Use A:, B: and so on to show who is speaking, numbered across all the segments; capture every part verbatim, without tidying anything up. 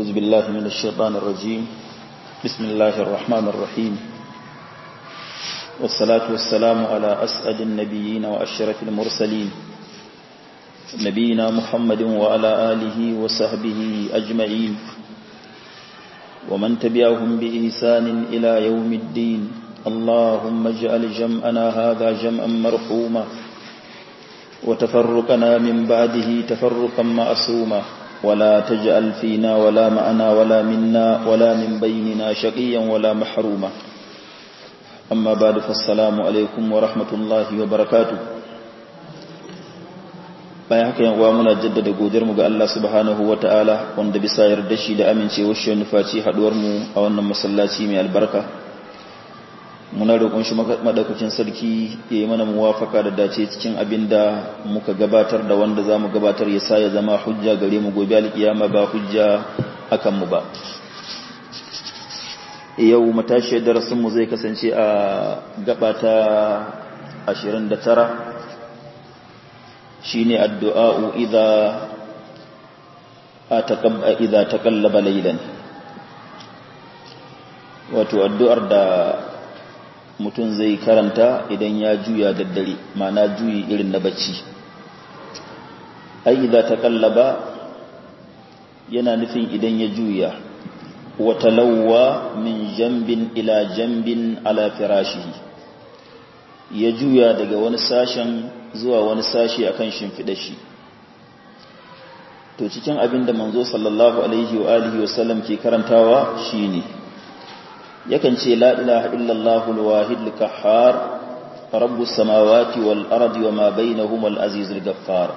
A: أعوذ بالله من الشيطان الرجيم. بسم الله الرحمن الرحيم، والصلاة والسلام على أسعد النبيين وأشرف المرسلين نبينا محمد وعلى آله وصحبه أجمعين ومن تبعهم بإحسان إلى يوم الدين. اللهم اجعل جمعنا هذا جمعا مرحوما وتفرقنا من بعده تفرقا معصوما، ولا تجعل فينا ولا معنا ولا منا ولا من بيننا شقيا ولا محروما. أما بعد، فالسلام عليكم ورحمة الله وبركاته. bayan haka yan uwa, muna jaddada godiyar mu ga Allah subhanahu wataala wanda bisa yarda shi da amincewar shi nufaci haduwar mu a wannan masallaci mai albarka. Muna roƙon shi madaukakin sarki ya yi mana muwafaka da dace cikin abinda muka gabatar da wanda zamu gabatar ya sa ya zama hujja gare mu gobe alkiyama ba hujja akan mu ba. Yau matashi darasin mu zai kasance a gaba ta ashirin da tara, shine addu'a idza ataqabba idza taqallaba laylan, wato addu'ar da mutum zai karanta idan ya juya daddare, ma'ana juyi irin na bacci. Ai idza taqallaba yana nufin idan ya juya, wa talawwa min jambin ila jambin ala firashihi, ya juya daga wani sashen zuwa wani sashi akan shimfidar shi. To cikin abin da manzo sallallahu alaihi wa alihi wa sallam ke karantawa shine yakan ce la ilaha illallah alwahid alqahhar rabbus samawati wal ardi wama bainahuma alazizul ghaffar.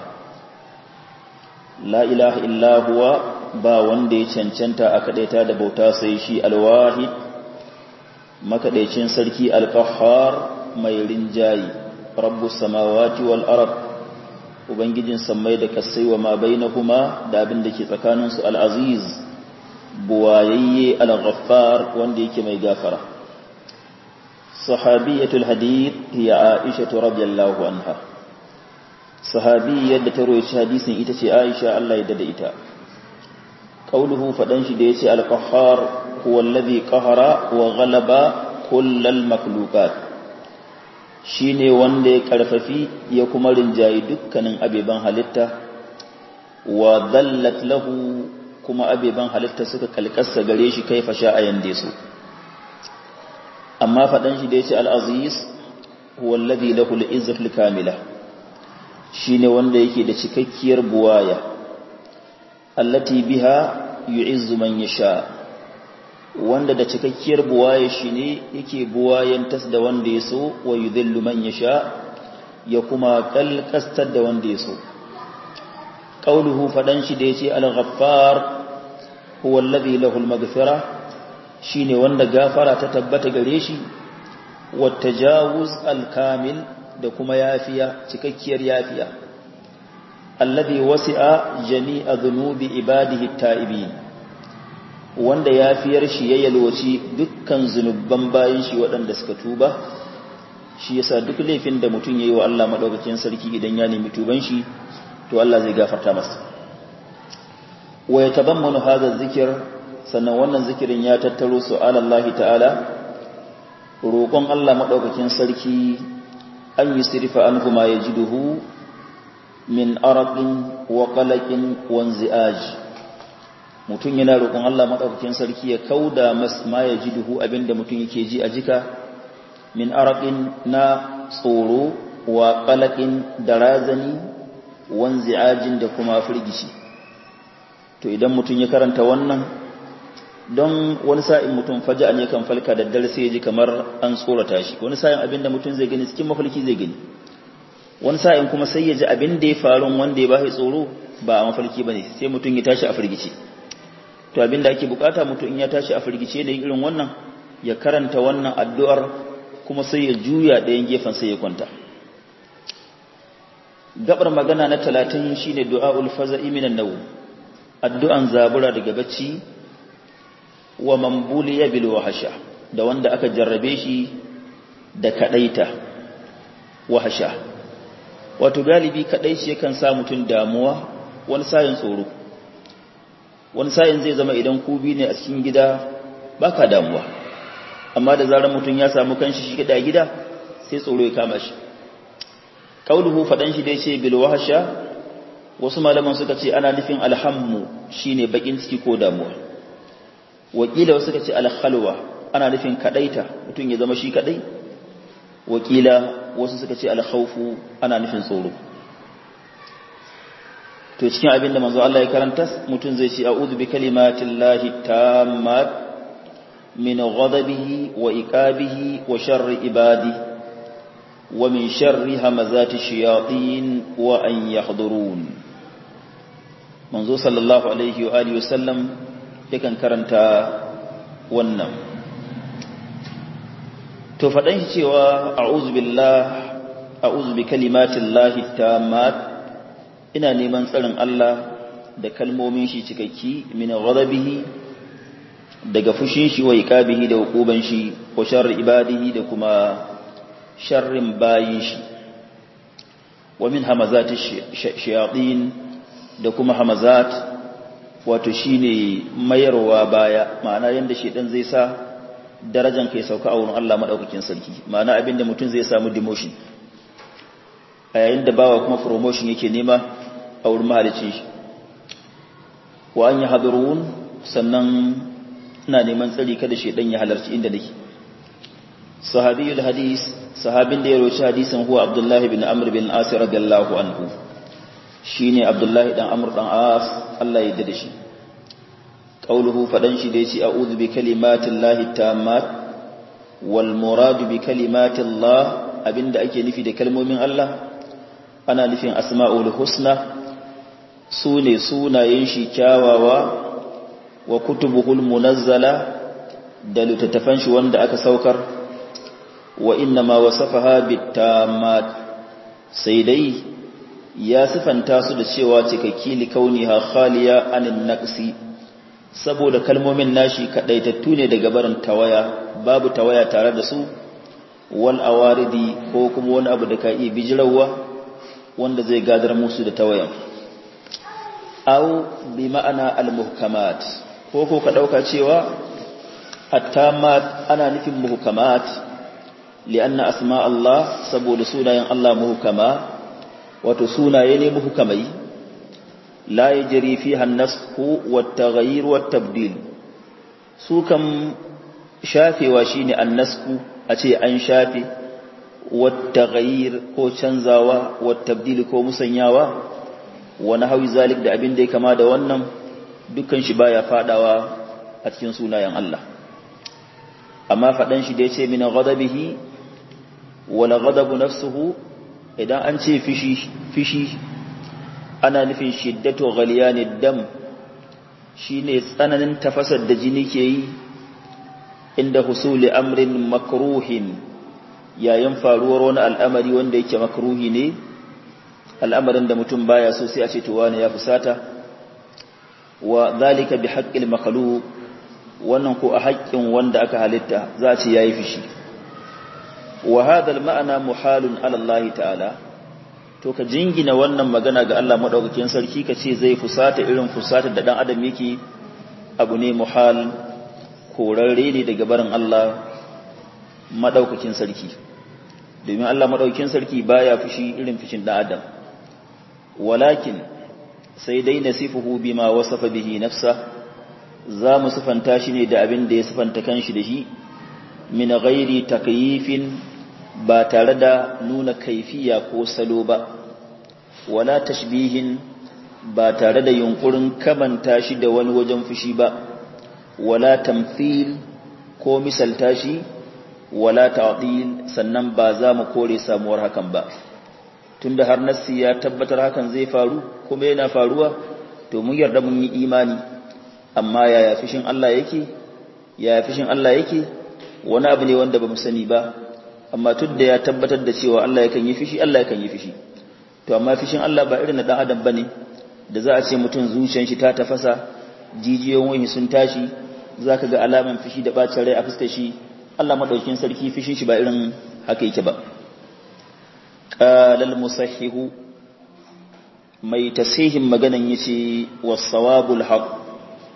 A: La ilaha illa huwa, ba wanda ya cancanta a kadaita da bauta sai shi, alwahid makadaicin sarki, alqahhar mai rinjayi, rabbus samawati wal ard ubangijin sammai da kasai, wama bainahuma da abin da ke tsakaninsu, alaziz buwayayye, al-ghaffar wanda yake mai gafara. Sahabiyatul hadith hiya Aisha radhiyallahu anha, sahabiyyar da ta rawaita hadisin ita ce Aisha, Allah ya dade ita. Qauluhu, fadan shi da yace al-qahhar huwa alladhi qahara wa ghalaba kullal makhluqat, shine wanda ya karfafi ya kuma rinjayi dukkanin abeban halitta, wa dallat lahu, kuma abeban halitta suka kalkassa gare shi kaifa sha a yande su. Amma faɗan shi da ya ce al'aziz huwa alladhi lahu al-izzatul kamila, shine wanda yake da cikakkiyar buwaya, allati biha yu'izzu man yasha, wanda da cikakkiyar buwaya shine yake buwayan tas da wanda ya so, wa yudhillu man yasha, ya kuma kalkastar da wanda ya so. Qauluhu, fadan shi da yace al-ghaffar huwa alladhi lahu al-maghfira, shine wanda gafara ta tabbata gare shi, wa tajawuz al-kamil, da kuma yafiya, cikakkiyar yafiya, alladhi wasi'a jami'a dhunubi ibadihi at-ta'ibin, wanda yafiyar shi ya yalwaci dukkan zunuban bayin shi waɗanda suka tuba. Shi yasa duk laifin da mutum yayi wa Allah madaukakin sarki idan ya nemi tuban shi, to Allah zai gafarta masa. Wa yatabammanu hadha dhikr, sannan wannan zikirin ya tattaro su'al Allah ta'ala, roƙon Allah madaukakin sarki an yusrifa anhu ma yajiduhu min araqin wa qalaqin wa inzi'aj. Mutun yana roƙon Allah madaukakin sarki ya kauda mas ma yajiduhu, abinda mutun yake ji a jika, min araqin na tsoro, wa qalaqin da razani, wanzi'ajin da kuma firgici. To idan mutum ya karanta wannan, don wani sa'in mutum faja'an yakan falka da dare sai ya ji kamar an tsorata shi, wani sa'in abinda mutum zai gani cikin mafarki zai gani, wani sa'in kuma sai ya ji abinda ya faru wanda ya ba shi tsoro ba a mafarki bane, sai mutum ya tashi a firgici. To abinda ake bukata mutum in ya tashi a firgice da irin wannan, ya karanta wannan addu'ar, kuma sai ya juya ɗayan gefen sai ya kwanta. Gabar magana na talatin shine du'aul faza'i minan nawm, addu'an zabura daga bacci, wa man buliya bil wahsha, da wanda aka jarrabe shi da kadaita wahsha. Wato galibi kadai shi yakan sa mutun damuwa, wani sayin tsoro. wani sa'in zai zama idan ku bi ne a cikin gida baka damuwa, amma da zarar mutum ya samu kanshi shi gida gida sai tsoro ya kama shi. Kauluhu fadan shi dai ce bil wahsha, wasu malaman suka ce ana nufin alhammu shine bakin ciki ko damuwa, wakila wasu suka ce alkhalwa ana nufin kadaita mutum ya zama shi kadai, wakila wasu suka ce alkhawfu ana nufin tsoro. To cikin abinda manzo Allah ya karanta mutum zai ce a'udhu bi kalimatillahi tammat min ghadabihi wa iqabihi wa sharri ibadi wa min sharri hamazati shayatin wa an yahdurun. Manzo sallallahu alaihi wa alihi wasallam yakan karanta wannan. To fadan shi cewa a'udhu billahi a'udhu bi kalimatillahi tammat, ina neman tsarin Allah da kalmomin shi cikakki, min ghadabihi daga fushin shi wa iqabihi da hukuban shi, wa sharri ibadihi da kuma sharrin bayin shi, wa min hamazati shayatin da kuma hamazat wato shine mayarwa baya, ma'ana yanda shedan zai sa darajan kai sauka a wurin Allah madaukakin sarki, ma'ana abinda mutum zai samu demotion a yayin da bawa kuma promotion yake nema a wurin mahalicin shi. Wa an yahdurun, sannan ina neman tsari kada shedan ya halarci inda nake. Sahabiyul hadis, sahabin da ya roci hadisin huwa Abdullah ibn Amr bin As radiyallahu anhu, shine Abdullah dan Amr dan As, Allah ya yarda da shi. Qauluhu fadan shi da yace a'udhu bi kalimatillahi tammat, wal muradu bi kalimatillah, abinda ake nufi da kalmomin Allah ana nufin asma'ul husna, sune sunayen shi kyawawa, wa kutubuhul munazzala da littattafan shi wanda aka saukar, wa inna ma wasafaha bitammat, sai dai ya sifanta su da cewa cikakki li kauniha khaliya anin naqsi, saboda kalmomin nashi kadaitattu ne daga barin tawaya, babu tawaya tare da su, wal awaridi ko kuma wani abu da ka iya bijirawa wanda zai gadar musu da tawayan. Aw bi ma'ana al-muhkamat, ko ko ka dauka cewa at-tammat ana nufin muhkamat, lianna asma Allah, saboda sunayen Allah muhkama, wato sunaye ne muhkamai, la yajri fiha an-nasxu wat-taghyir wat-tabdil, su kam shafewa shine an-nasxu a ce an shafe, wat-taghyir ko canzawa, wat-tabdil ko musanyawa, wa nahwi zalik da abin da ya kama da wannan, dukkan shi baya fadawa a cikin sunayen Allah. Amma fadan shi da yace min ghadabihi wala ghadabu nafsuhu, idan an ce fishi fishi ana nufin shiddatu ghalyanid dam, shine tsananin tafasar da jini ke yi inda husuli amrin makruhin, yayin faruwar wani al'amari wanda yake makruhi ne, al'amarin da mutum baya so sai a ce to wani ya fusata. Wa zalika bi haqqil makhluq, wannan ko a haƙƙin wanda aka halitta za a ce yayi fishi. Wa hadha al-ma'na muhalun ala Allah ta'ala, to ka jingina wannan magana ga Allah madaukakin sarki ka ce zai fusata irin fusata da dan adam yake, abu ne muhal, korarre ne daga barin Allah madaukakin sarki, domin Allah madaukakin sarki baya fushi irin fushin dan adam. Walakin sai dai nasifuhu bima wasafa bihi nafsa, za mu sifanta shi ne da abin da ya sifanta kanshi da shi, min ghairi takyifin, ba tare da nuna kaifiya ko salo ba, wala tashbihin, ba tare da yunkurin kamanta shi da wani wajen fushi ba, wala tamthil ko misalta shi, wala ta'dil, sannan ba za mu kore samuwar hakan ba. Tunda har nassi ya tabbatar hakan zai faru kuma yana faruwa, to mun yarda mun yi imani. Amma yaya fishin Allah yake, yaya fishin Allah yake wani abu ne wanda bamu sani ba, amma tunda ya tabbatar da cewa Allah yakan yi fishi, Allah yakan yi fishi. To amma fishin Allah ba irin na dan adam bane, da za a ce mutum zuciyar shi ta tafasa, jijiyoyin wani sun tashi, zaka ga alaman fishi da bacin rai a fuskar shi. Allah madaukakin sarki fishin shi ba irin haka yake ba. Qala al-musahhihu, mai tasihin maganan yace was-sawabul haqq,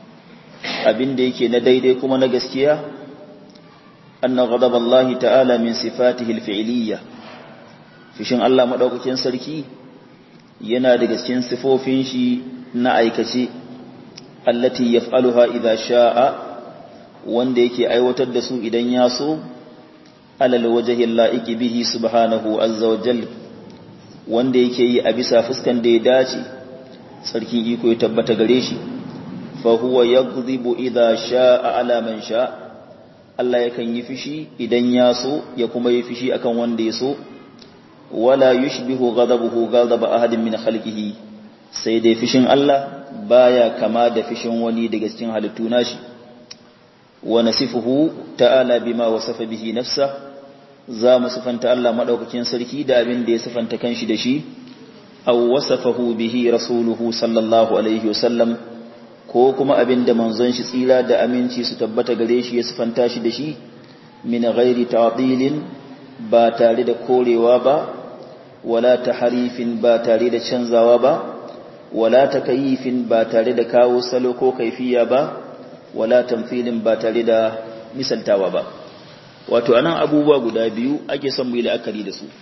A: abin da yake na daidai kuma na gaskiya anna ghadaballahi ta'ala min sifatihi al-fi'liyya fishin Allah madaukakin sarki yana daga cikin sifofin shi na aikace allati yaf'aluha idha sha'a wanda yake aiwatar da su idan ya so alal wajhi al-la'iqi bihi subhanahu azza wa jalla wanda yake yi a bisa fuskan da ya dace sarkin iko ya tabbata gare shi fa huwa yaghdibu idha sha'a ala man sha Allah yakan yi fishi idan ya so ya kuma yi fishi akan wanda ya so wala yushbihu ghadabuhu ghadaba ahadin min khalqihi sai dai fishin Allah baya kama da fishin wani daga cikin halittu nashi wa nasifuhu ta'ala bima wasafa bihi nafsa za mu sifanta Allah madaukakin sarki da abin da ya sifanta kanshi da shi aw wasafahu bihi rasuluhu sallallahu alaihi wasallam ko kuma abin da manzon shi tsira da aminci su tabbata gare shi ya sifanta shi da shi min ghairi ta'dilin ba tare da korewa ba wala tahrifin ba tare da canzawa ba wala takyifin ba tare da kawo salo ko kaifiya ba wala tamthilin ba tare da misaltawa ba wato anan abubuwa guda biyu ake son mu yi la'akari da su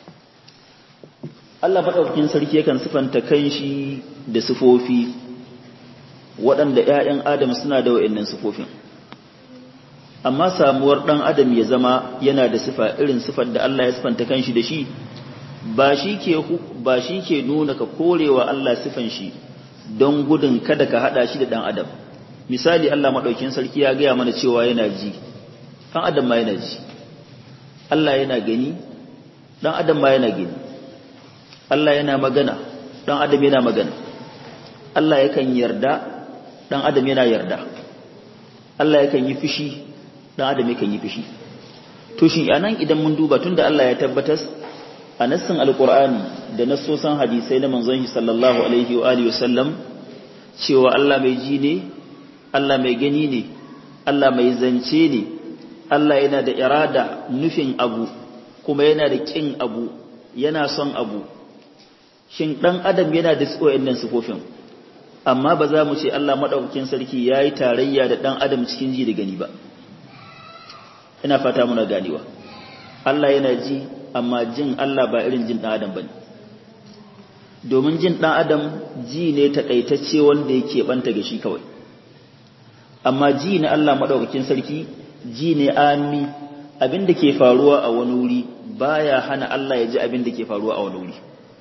A: Allah madaukakin sarki yakan sifanta kanshi da sifofi waɗanda ƴaƴan Adam suna da wayannan sifofin amma samuwar dan Adam ya zama yana da sifa irin sifar da Allah ya sifanta kanshi da shi ba shi ke ba shi ke nuna ka korewa Allah sifan shi don gudun kada ka hada shi da dan Adam misali Allah madaukakin sarki ya ga mana cewa yana ji dan Adam ma yana ji Allah yana gani dan Adam ma yana gani Allah yana magana dan Adam yana magana Allah yakan yarda dan Adam yana yarda Allah yakan yi fushi dan Adam yakan yi fushi to shi anan idan mun duba tunda Allah ya tabbatar a nassin alqur'ani da nassosan hadisai na manzon shi sallallahu alaihi wa alihi wasallam cewa Allah mai ji ne Allah mai gani ne Allah mai zance ne Allah yana da irada nufin abu kuma yana da kin abu yana son abu shin dan adam yana da wayannan sifofin amma ba za mu ce Allah madaukakin sarki yayi tarayya da dan adam cikin ji da gani ba ina fata muna ganewa Allah yana ji amma jin Allah ba irin jin dan adam bane domin jin dan adam ji ne takaitacce wanda yake banta ga shi kawai amma ji na Allah madaukakin sarki ji ne ami abinda ke faruwa a wani wuri baya hana Allah ya ji abinda ke faruwa a wani wuri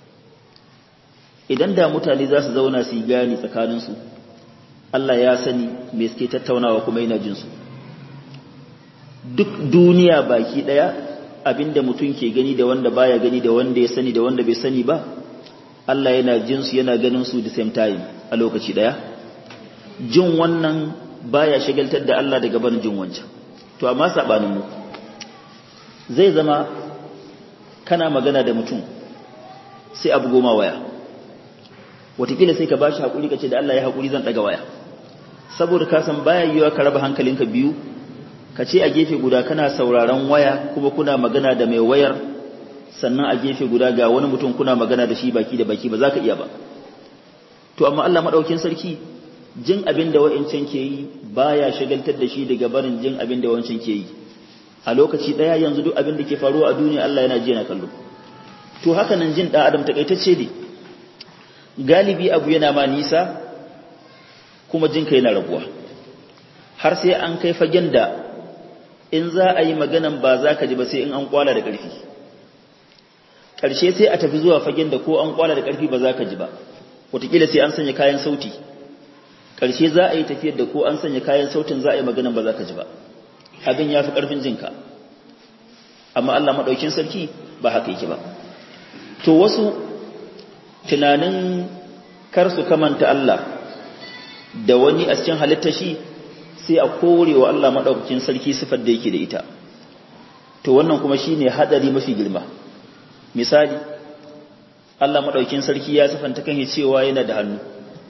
A: idan da mutane za su zauna su yi gani tsakaninsu Allah ya sani me suke tattaunawa kuma yana jin su duk duniya baki daya abinda mutum ke gani da wanda baya gani da wanda ya sani da wanda bai sani ba Allah yana jin su yana ganin su the same time a lokaci daya jin wannan baya shagaltar da Allah daga barin jin wancan to amma sabanin mu zai zama kana magana da mutum sai abu goma waya watakila sai ka bashi hakuri kace da Allah ya hakuri zan daga waya saboda ka san baya yiwa ka raba hankalinka biyu kace a gefe guda kana sauraron waya kuma kuna magana da mai wayar sannan a gefe guda ga wani mutum kuna magana da shi baki da baki ba za ka iya ba to amma Allah madaukakin sarki jin abin da wa'incan ke yi baya shagaltar da shi daga barin jin abin da wancan ke yi a lokaci daya yanzu duk abin da ke faruwa a duniya Allah yana ji yana kallo to haka nan jin dan adam takaitacce ne galibi abu yana ma nisa kuma jin kai yana rabuwa har sai an kai fagen da in za a yi maganan ba za ka ji ba sai in an kwala da ƙarfi ƙarshe sai a tafi zuwa fagen da ko an kwala da ƙarfi ba za ka ji ba wataƙila sai an sanya kayan sauti ƙarshe za a yi tafiyar da ko an sanya kayan sautin za a yi maganan ba za ka ji ba abin ya fi ƙarfin jinka amma Allah maɗaukin sarki ba haka yake ba to wasu tunanin kar su kamanta Allah da wani a cikin halitta shi sai a kore wa Allah maɗaukakin sarki sifar da yake da ita to wannan kuma shine hadari mafi girma misali Allah maɗaukakin sarki ya sifanta kan cewa yana da hannu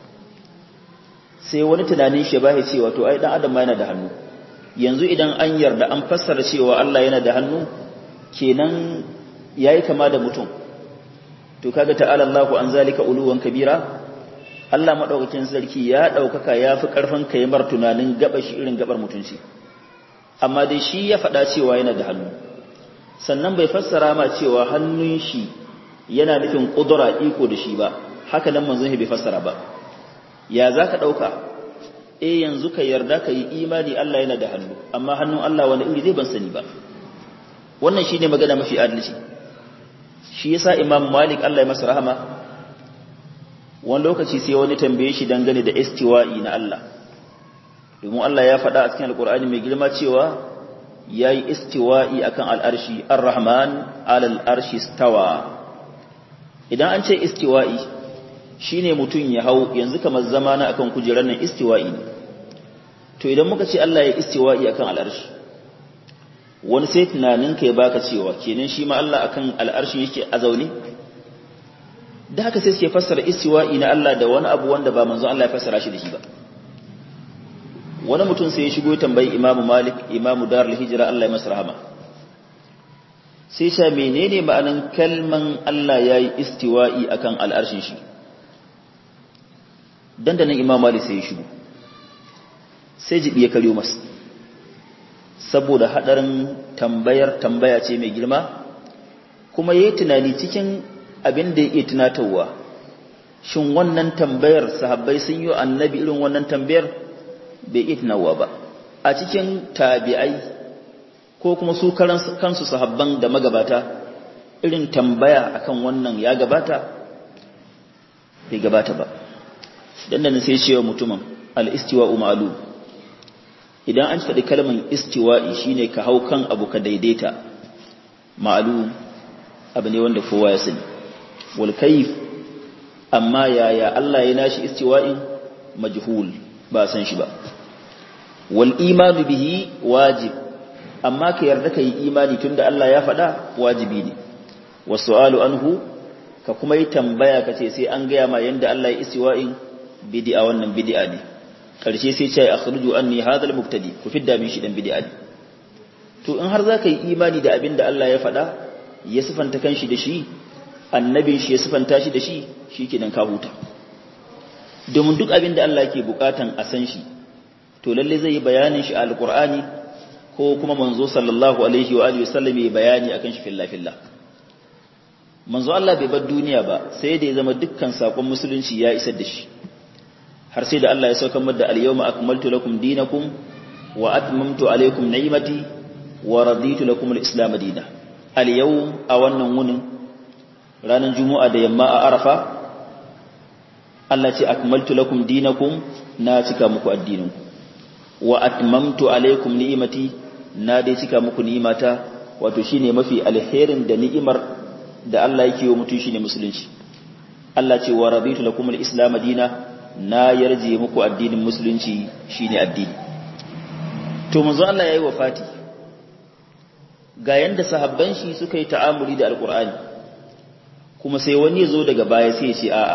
A: sai wani tunanin shi ba ya cewa to ai dan adam ma yana da hannu yanzu idan an yarda an fassara cewa Allah yana da hannu kenan yayi kama da mutum to kaga ta'ala Allahu an zalika uluwan kabira Allah madaukakin sarki ya daukaka yafi karfin kai mar tunanin gaba shi irin gabar mutunci amma dai shi ya faɗa cewa yana da hannu sannan bai fassara ma cewa hannun shi yana nufin kudura iko da shi ba haka nan manzon bai fassara ba ya zaka dauka eh yanzu ka yarda ka yi imani Allah yana da hannu amma hannun Allah wani iri zai ban sani ba wannan shine magana mafi adalci shi yasa Imam Malik Allah ya masa rahama wani lokaci sai wani tambaye shi dangane da istiwa'i na Allah domin Allah ya faɗa a cikin Alƙur'ani mai girma cewa yayi istiwa'i akan al'arshi ar-Rahman 'alal arshi stawa idan an ce istiwa'i shine mutun ya hau yanzu kamar zamana akan kujerar nan istiwa'i ne to idan muka ce Allah ya istiwa'i akan al'arshi wani sai tunanin ka ya baka cewa kenan shi ma Allah akan al'arshi yake a zaune da haka sai suke fassara istiwa'i na Allah da wani abu wanda ba manzon Allah ya fassara shi da shi ba wani mutum sai ya shigo tambayi Imam Malik Imam Darul Hijra Allah ya masa rahama sai ya menene ma'anan kalman Allah yayi istiwa'i akan al'arshin shi dandanan Imam Malik sai ya shigo sai jibi ya karyo masa saboda hadarin tambayar tambaya ce mai girma kuma yayi tunani cikin abin da yake tunatarwa shin wannan tambayar sahabbai sun yi annabi irin wannan tambayar bai iya tunawa ba a cikin tabi'ai ko kuma su kansu sahabban da magabata irin tambaya akan wannan ya gabata bai gabata ba dan nan sai cewa mutumin al-istiwa'u ma'lum idan an faɗi kalmar istiwa'i shine ka hau kan abu ka daidaita ma'lum abu ne wanda kowa ya sani wal kayf amma yaya Allah ya nashi istiwa'in majhul ba san shi ba wal imanu bihi wajib amma ka yarda kai imani tunda Allah ya faɗa wajibi ne wasu'alu anhu ka kuma yi tambaya kace sai an gaya ma yanda Allah ya istiwa'in bid'a wannan bid'a ne karshe sai ce akhruju anni hadha al-mubtadi ku fidda min shi dan bid'a ne to in har zaka yi imani da abin da Allah ya faɗa ya sifanta kanshi da shi annabin shi ya sifanta shi da shi shikenan ka huta domin duk abin da Allah yake bukatan a san shi to lalle zai yi bayanin shi a alqur'ani ko kuma manzo sallallahu alaihi wa alihi wasallam ya bayani akan shi fillah fillah manzo Allah bai bar duniya ba sai da ya zama dukkan sakon musulunci ya isar da shi har sai da Allah ya saukar da al-yawma akmaltu lakum dinakum wa atmamtu alaykum ni'mati wa raditu lakum al-islam dinan al-yawm a wannan wunin ranar juma'a da yamma a arafa Allah ce akmaltu lakum dinakum na cika muku addininku wa atmamtu alaykum ni'mati na dai cika muku ni'imata wato shine mafi alherin da ni'imar da Allah yake yi mutum shine musulunci Allah ce wa raditu lakum al-islam dinan na yarje muku addinin musulunci shine addini to manzo Allah yayi wafati ga yanda sahabban shi suka yi ta'amuli da alqur'ani kuma sai wani ya zo daga baya sai ya ce a'a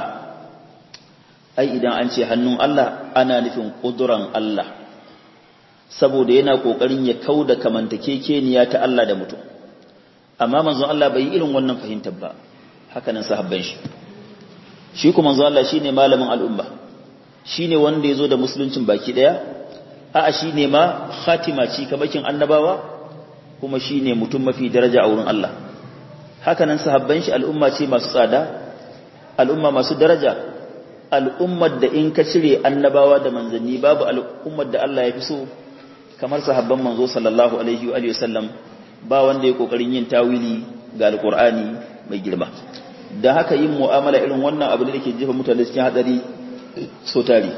A: ai idan an ce hannun Allah ana nufin kuduran Allah saboda yana kokarin ya kauda kamantakekeniya ta Allah da mutum amma manzo Allah bai yi irin wannan fahimtar ba haka nan sahabban shi shi kuma manzo Allah shine malamin al'umma shine wanda yazo da musuluncin baki daya a'a shine ma khatima ci kamakin annabawa kuma shine mutum mafi daraja a wurin Allah haka nan sahabban shi al'umma ce masu tsada al'umma masu daraja al'ummar da in ka cire annabawa da manzanni babu al'ummar da Allah ya fi so kamar sahabban manzo sallallahu alaihi wa alihi wasallam ba wanda ya kokarin yin tawili ga alqur'ani mai girma da haka yin mu'amala irin wannan abu da yake jefa mutane cikin hadari so tari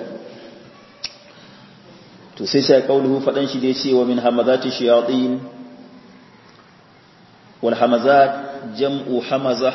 A: to sai sai kauluhu fadan shi da yace wa min hamazati shayatin wal hamazat jam'u hamaza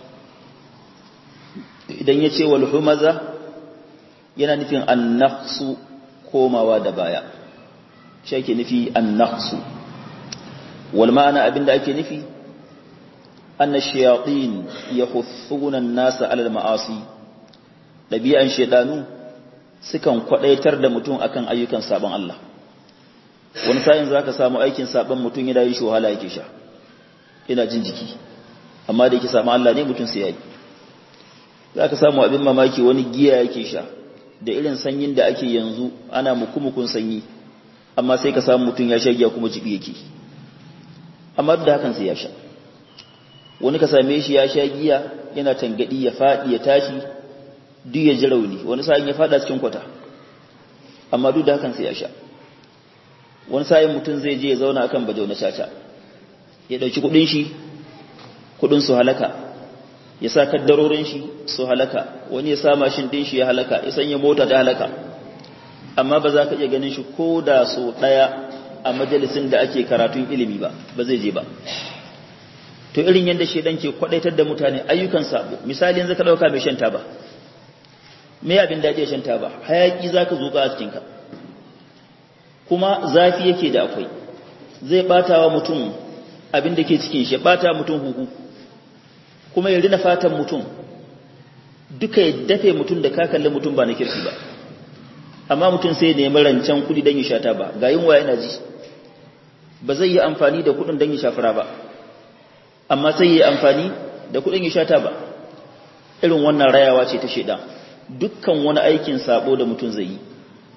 A: idan yace wal humaza yana nufin an-naqsu komawa da baya shi ake nufi an-naqsu wal ma'ana abinda ake nufi anna shayatin yahuthuna an-nasa 'ala al-ma'asi dabi'an shedanu sukan kwadaitar da mutum akan ayyukan sabon Allah wani sa'in zaka samu aikin sabon mutum yana yin wahala yake sha ina jin jiki amma da yake sabon Allah ne mutum sai yayi zaka samu abin mamaki wani giya yake sha da irin sanyin da ake yanzu ana mukumukun sanyi amma sai ka samu mutum ya sha giya kuma jibi yake amma duk da hakan sai ya sha wani ka same shi ya sha giya yana tangadi ya faɗi ya tashi duk ya ji rauni wani sa'in ya faɗa cikin kwata amma duk da hakan sai ya sha wani sa'in mutum zai je ya zauna akan bajau na caca ya ɗauki kuɗin shi kuɗin su halaka ya sa kaddarorin shi su halaka wani ya sa mashin ɗin shi ya halaka ya sanya mota ta halaka amma ba za ka iya ganin shi ko da so ɗaya a majalisin da ake karatun ilimi ba ba zai je ba to irin yadda shedan ke kwadaitar da mutane ayyukan sabo misali yanzu ka dauka mai shan taba me abin da ake shan taba hayaki zaka zuka a cikin ka kuma zafi yake da akwai zai batawa mutum abin da ke cikin shi bata mutum huhu kuma ya rina fatan mutum duka ya dafe mutum da ka kalli mutum ba na kirki ba amma mutum sai ya nemi rancen kudi don ya sha taba ga yin waya yana ji ba zai yi amfani da kudin don ya sha fura ba amma sai yi amfani da kudin ya shata ba irin wannan rayawa ce ta sheda dukkan wani aikin sabo da mutum zai yi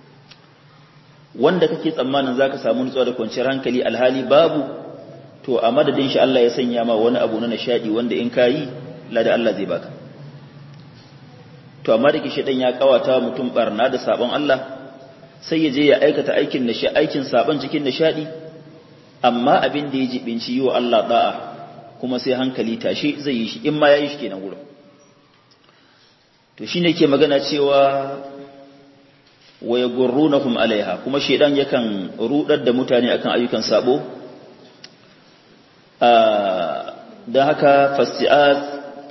A: wanda kake tsammanin zaka samu nutsuwa da kwanciyar hankali alhali babu to a madadin shi Allah ya sanya ma wani abu na nishadi wanda in kayi lada Allah zai baka to amma da ke shedan ya kawata mutum barna da sabon Allah sai ya je ya aikata aikin nishadi aikin sabon cikin nishadi amma abin da ya jibinci yi wa Allah da'a kuma sai hankali tashi zai yi shi in ma yayi shi kenan gurin to shine ke magana cewa wa yagurrunahum alaiha kuma shedan yakan rudar da mutane akan ayyukan sabo dan haka fasti'az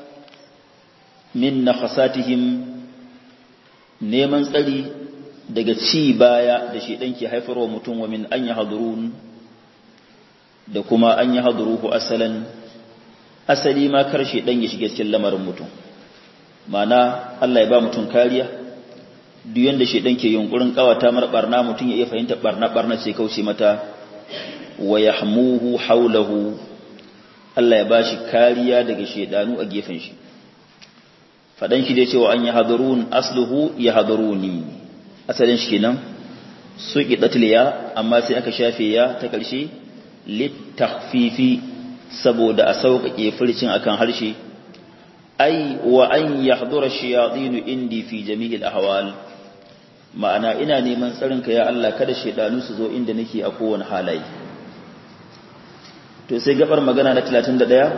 A: min nakhasatihim neman tsari daga ci baya da shedan ke haifarwa mutum wa min an yahdurun da kuma an yahduruhu asalan asali ma karshe dan ya shige cikin lamarin mutum mana Allah ya ba mutum kariya duk yanda shedan ke yunkurin kawata mar barna mutum ya iya fahimta barna barna ce kauce mata wa yahmuhu hawlahu Allah ya bashi kariya daga shedanu a gefen shi fadan shi dai cewa an yahdurun asluhu yahduruni asalin shi kenan su qidatul ya amma sai aka shafe ya ta karshe littakhfifi saboda a sauƙaƙe furcin akan harshe ai wa an yahdura shayatin indi fi jami'il ahwal ma'ana ina neman tsarinka ya Allah kada shedanu su zo inda nake a kowane halaye to sai gabar magana na talatin da ɗaya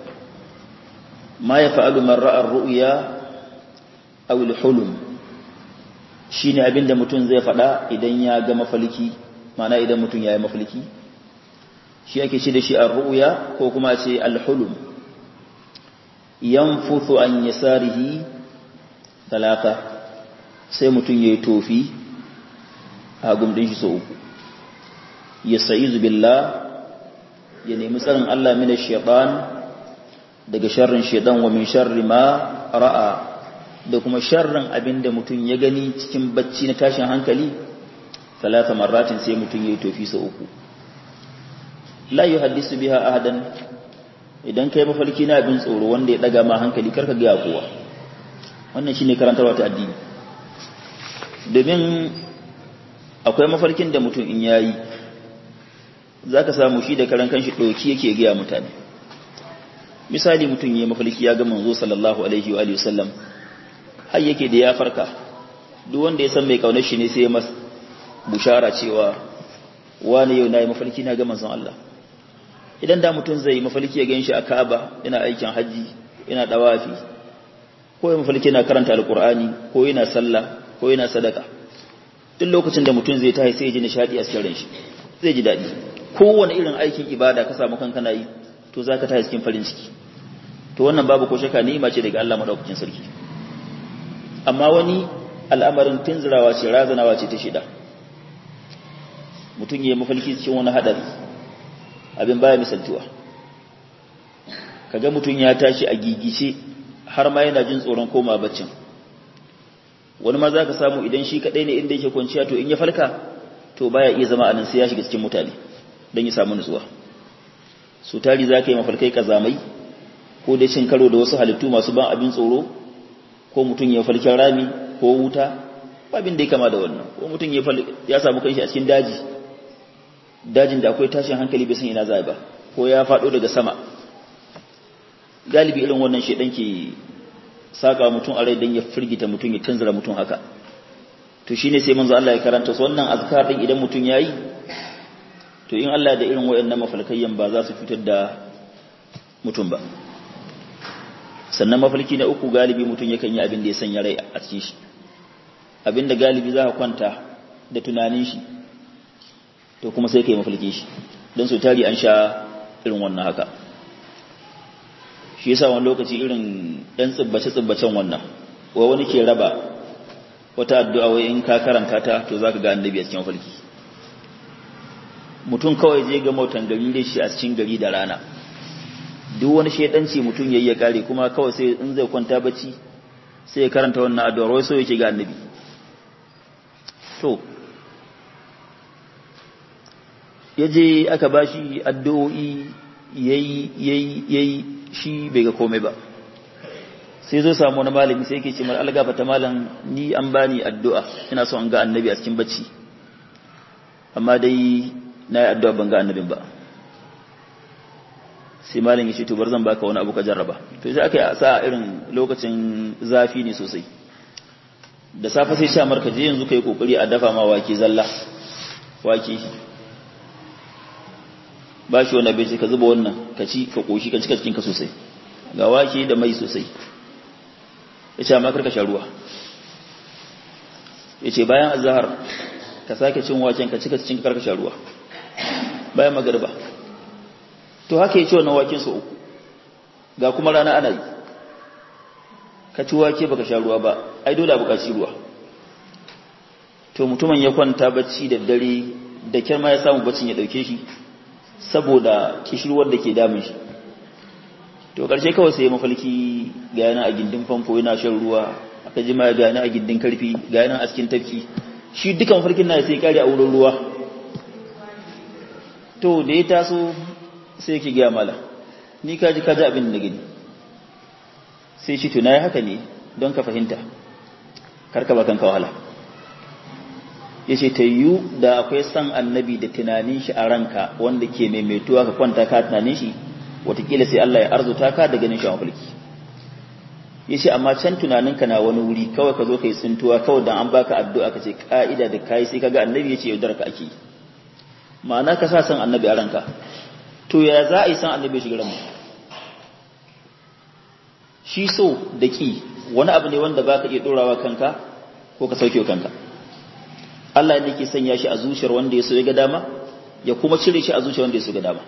A: ma yafa'alu man ra'a ar-ru'ya aw al-hulum shine abinda mutum zai faɗa idan ya ga mafalki ma'ana idan mutum ya yi mafalki shi ake ce da shi ar-ru'ya ko kuma ce al-hulum yanfuthu an yasarihi talata sai mutum yayi tofi a gumdin shi sau uku yasayizu billah ya nemi tsarin Allah mina shaytan daga sharrin shaytan wa min sharri ma ra'a da kuma sharrin abinda mutum ya gani cikin bacci na tashin hankali talata marratin sai mutum yayi tofi sau uku la yuhaddisu biha ahadan idan kai mafarki na abin tsoro wanda ya daga ma hankali karka ga kowa wannan shine karantarwa ta addini domin akwai mafarkin da mutum in yayi zaka samu shi da karan kanshi doki yake ga mutane misali mutum yayi mafarki ya ga manzo sallallahu alaihi wa alihi wasallam har yake da ya farka duk wanda ya san mai kaunar shi ne sai ya masa bushara cewa wani yau nayi mafarki na ga manzon Allah idan da mutum zai mafarki ya ganshi a Kaaba yana aikin haji yana dawafi ko ya mafarki yana karanta alqur'ani ko yana sallah ko yana sadaka duk lokacin da mutum zai tashi sai ya ji nishadi a cikin ranshi zai ji dadi kowane irin aikin ibada ka samu kanka na yi to zaka tashi cikin farin ciki to wannan babu ko shakka ni'ima ce daga Allah madaukakin sarki amma wani al'amarin tunzirawa ce razanawa ce ta shida mutum yayi mafarki cikin wani hadari abin baya misaltuwa kaga mutum ya tashi a gigice har ma yana jin tsoron koma baccin wani ma za ka samu idan shi kadai ne inda yake kwanciya to in ya falka to baya iya zama a nan sai ya shiga cikin mutane don ya samu nutsuwa su tari za ka yi mafalkai kazamai ko dai cin karo da wasu halittu masu ban abin tsoro ko mutum ya falkin rami ko wuta babin da ya kama da wannan ko mutum ya ya samu kanshi a cikin daji dajin da akwai tashin hankali bai san ina zai ba ko ya fado daga sama galibi irin wannan shedan ke saka mutum a rai dan ya firgita mutum ya tanzara mutum haka to shine sai manzo Allah ya karanta su wannan azkar din idan mutum yayi to in Allah da irin wayannan mafalkayyan ba za su fitar da mutum ba sannan mafalki na uku galibi mutum yakan yi abin da ya sanya rai a cikin shi abin da galibi za ka kwanta da tunanin shi to kuma sai ka yi mafalki shi don su tari an sha irin wannan haka shi yasa wani lokaci irin ɗan tsibbace-tsibbacen wannan wa wani ke raba wata addu'a wai in ka karanta ta to za ka ga annabi a cikin mafalki mutum kawai je ga motan gari da shi a cikin gari da rana duk wani shaidanci mutum yayi ya kare kuma kawai sai in zai kwanta bacci sai ya karanta wannan addu'a wai so yake ga annabi to yaje aka bashi addu'o'i yayi yayi yayi shi bai ga komai ba sai zo samu wani malami sai yake ce mar algafa ta malam ni an bani addu'a ina so an ga annabi a cikin bacci amma dai na yi addu'a ban ga annabin ba sai malam ya ce to bar zan baka wani abu ka jarraba to sai aka yi sa irin lokacin zafi ne sosai da safe sai sha marka je yanzu kai kokari a dafa ma wake zalla wake ba shi wannan bai sai ka zuba wannan ka ci ka koshi ka cika cikin ka sosai ga wake da mai sosai ya ce amma karka sha ruwa ya ce bayan azhar ka sake cin waken ka cika cikin ka karka sha ruwa bayan magariba to haka yace wannan waken su uku ga kuma rana ana yi ka ci wake baka sha ruwa ba ai dole a buƙaci ruwa to mutumin ya kwanta bacci da dare da kyar ma ya samu baccin ya dauke shi saboda kishirwar da ke damun shi to karshe kawai sai mafalki ga yana a gindin famfo yana shan ruwa aka jima ga yana a gindin karfi ga yana a cikin tafki shi dukan farkin na sai kare a wurin ruwa to da ya taso sai yake gaya mala ni kaji kaji abin da gani sai shi to nayi haka ne don ka fahimta karka ba kanka wahala yace tayyu da akwai san annabi da tunanin shi a ranka wanda ke maimaituwa ka kwanta ka tunanin shi watakila sai Allah ya arzuta ka da ganin shi a mulki yace amma can tunaninka na wani wuri kawai ka zo kai tsintuwa kawai dan an baka addu'a kace ka'ida da kai sai kaga annabi yace yaudar ka ake ma'ana ka sa san annabi a ranka to ya za a yi san annabi shiga ranmu shi so da ki wani abu ne wanda baka iya dorawa kanka ko ka sauke kanka Allah ne yake sanya shi a zuciyar wanda ya so ya ga dama ya kuma cire shi a zuciyar wanda ya so ga dama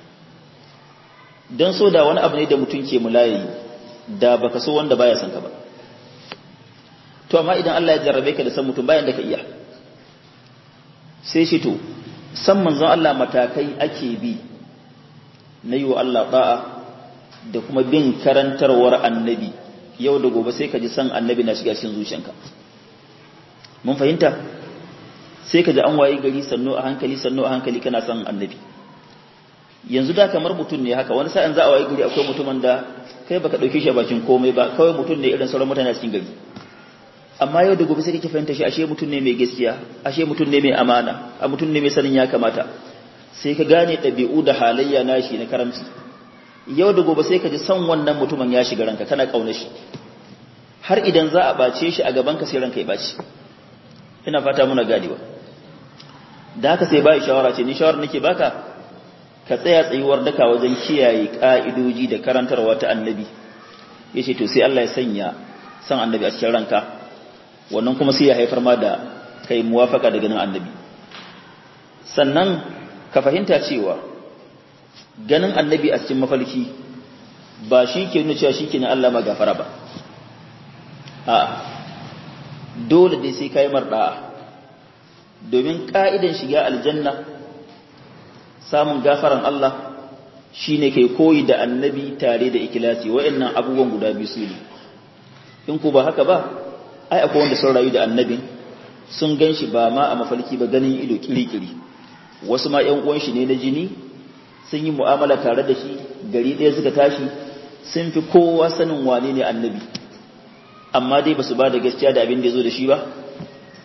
A: dan so da wani abu ne da mutum ke mulayi da baka so wanda baya son ka ba to amma idan Allah ya jarrabe ka da san mutum bayan da ka iya sai shi to san manzon Allah matakai ake bi na yi wa Allah da'a da kuma bin karantarwar annabi yau da gobe sai ka ji san annabi na shiga cikin zuciyanka mun fahimta sai ka ji an wayi gari sannu a hankali sannu a hankali kana san annabi yanzu da kamar mutum ne haka wani sa'an za a wayi gari akwai mutumin da kai baka dauke shi a bakin komai ba kawai mutum ne irin sauran mutane a cikin gari amma yau da gobe sai kake fahimta shi ashe mutum ne mai gaskiya ashe mutum ne mai amana a mutum ne mai sanin ya kamata sai ka gane ɗabi'u da halayya nashi na karamci yau da gobe sai ka ji san wannan mutumin ya shiga ranka kana kauna shi har idan za a bace shi a gaban ka sai ranka ya baci ina fata muna ganewa da haka sai bai shawara ce ni shawara nake baka ka tsaya tsayuwar daka wajen kiyaye ka'idoji da karantarwa ta annabi yace to sai Allah ya sanya san annabi a cikin ranka wannan kuma sai ya haifar ma da kai muwafaka da ganin annabi sannan ka fahimta cewa ganin annabi a cikin mafalki ba shi ke nuna cewa shi ke ne Allah ma gafara ba a dole dai sai kai marda domin ka'idan shiga aljanna samun gafaran Allah shine kai koyi da annabi tare da ikhlasi wayannan abubuwan guda biyu su ne in ku ba haka ba ai akwai wanda sun rayu da annabin sun ganshi ba ma a mafalki ba ganin ido kirikiri wasu ma ƴan uwan shi ne na jini sun yi mu'amala tare da shi gari ɗaya suka tashi sun fi kowa sanin wane ne annabi amma dai basu ba da gaskiya da abin da ya zo da shi ba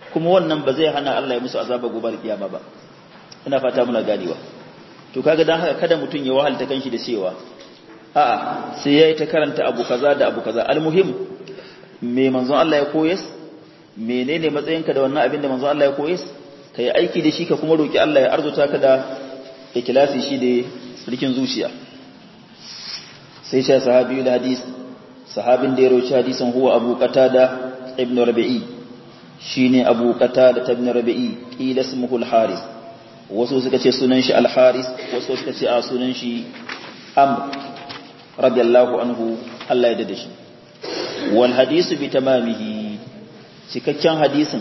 A: kuma wannan ba zai hana Allah ya musu azaba gobe kiyama ba. Ina fata muna ganewa. To kaga dan haka kada mutun ya wahalta kanshi da cewa a'a sai yayi ta karanta abu kaza da abu kaza. Almuhim me manzon Allah ya koyes, menene matsayinka da wannan abin da manzon Allah ya koyes, kai aiki da shi ka kuma roki Allah ya arzuta ka da ikhlasi shi da sarkin zuciya. Sai shi sahabiyul hadis, sahabin da ya rawaci hadisin huwa Abu Qatada ibn Rabi'i, shine Abu Qatada ibn Rabi'i, qila ismuhu al-Haris, wasu suka ce sunan shi al-Haris, wasu suka ce a sunan shi Amr radiyallahu anhu, Allah ya dade shi. Wal hadisu bi tamamihi, cikakken hadisin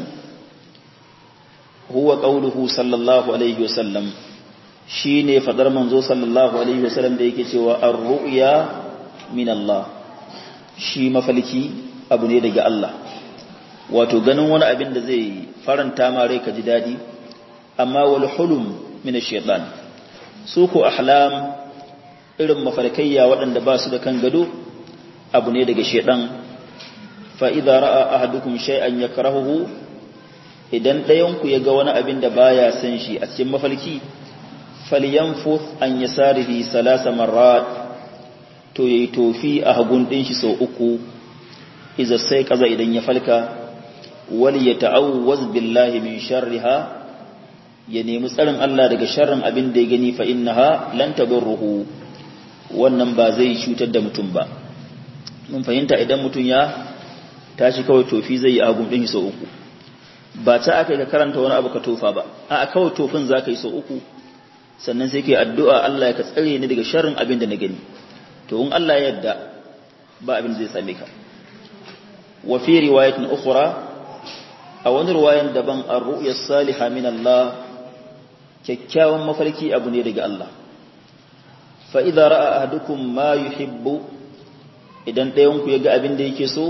A: huwa qauluhu sallallahu alaihi wasallam, shine fadar manzo sallallahu alaihi wasallam da yake cewa ar-ru'ya min Allah, shi mafalki abu ne daga Allah. Wato ganin wani abin da zai faranta ma rai ka ji dadi, amma wal hulum min ash-shaytan, su ko ahlam irin mafarkayya waɗanda ba su da kan gado abu ne daga shaytan. Fa idza ra'a ahadukum shay'an yakrahuhu, idan ɗayan ku ya ga wani abin da baya san shi a cikin mafarki, falyanfuth an yasarihi salasa marrat, to yayi tofi a hagun din shi sau uku, idza sai kaza idan ya falka, wal yata'awwaz billahi min sharriha, ya nemi tsarin Allah daga sharrin abin da ya gani, fa innaha lan tadurruhu, wannan ba zai cutar da mutum ba. Mun fahimta idan mutum ya tashi kawai tofi zai yi agun din sau uku, ba ta aka ka karanta wani abu ka tofa ba, a kawai tofin zaka yi sau uku, sannan sai kai addu'a Allah ya ka tsare ni daga sharrin abin da na gani. To in Allah ya yarda ba abin zai same ka. Wa fi riwayatin ukhra, a wani riwayan daban, ar-ru'ya as-salihah min Allah, kyakkyawan mafarki abu ne daga Allah. Fa idza ra'a ahadukum ma yuhibbu, idan ɗayan ku ya ga abin da yake so,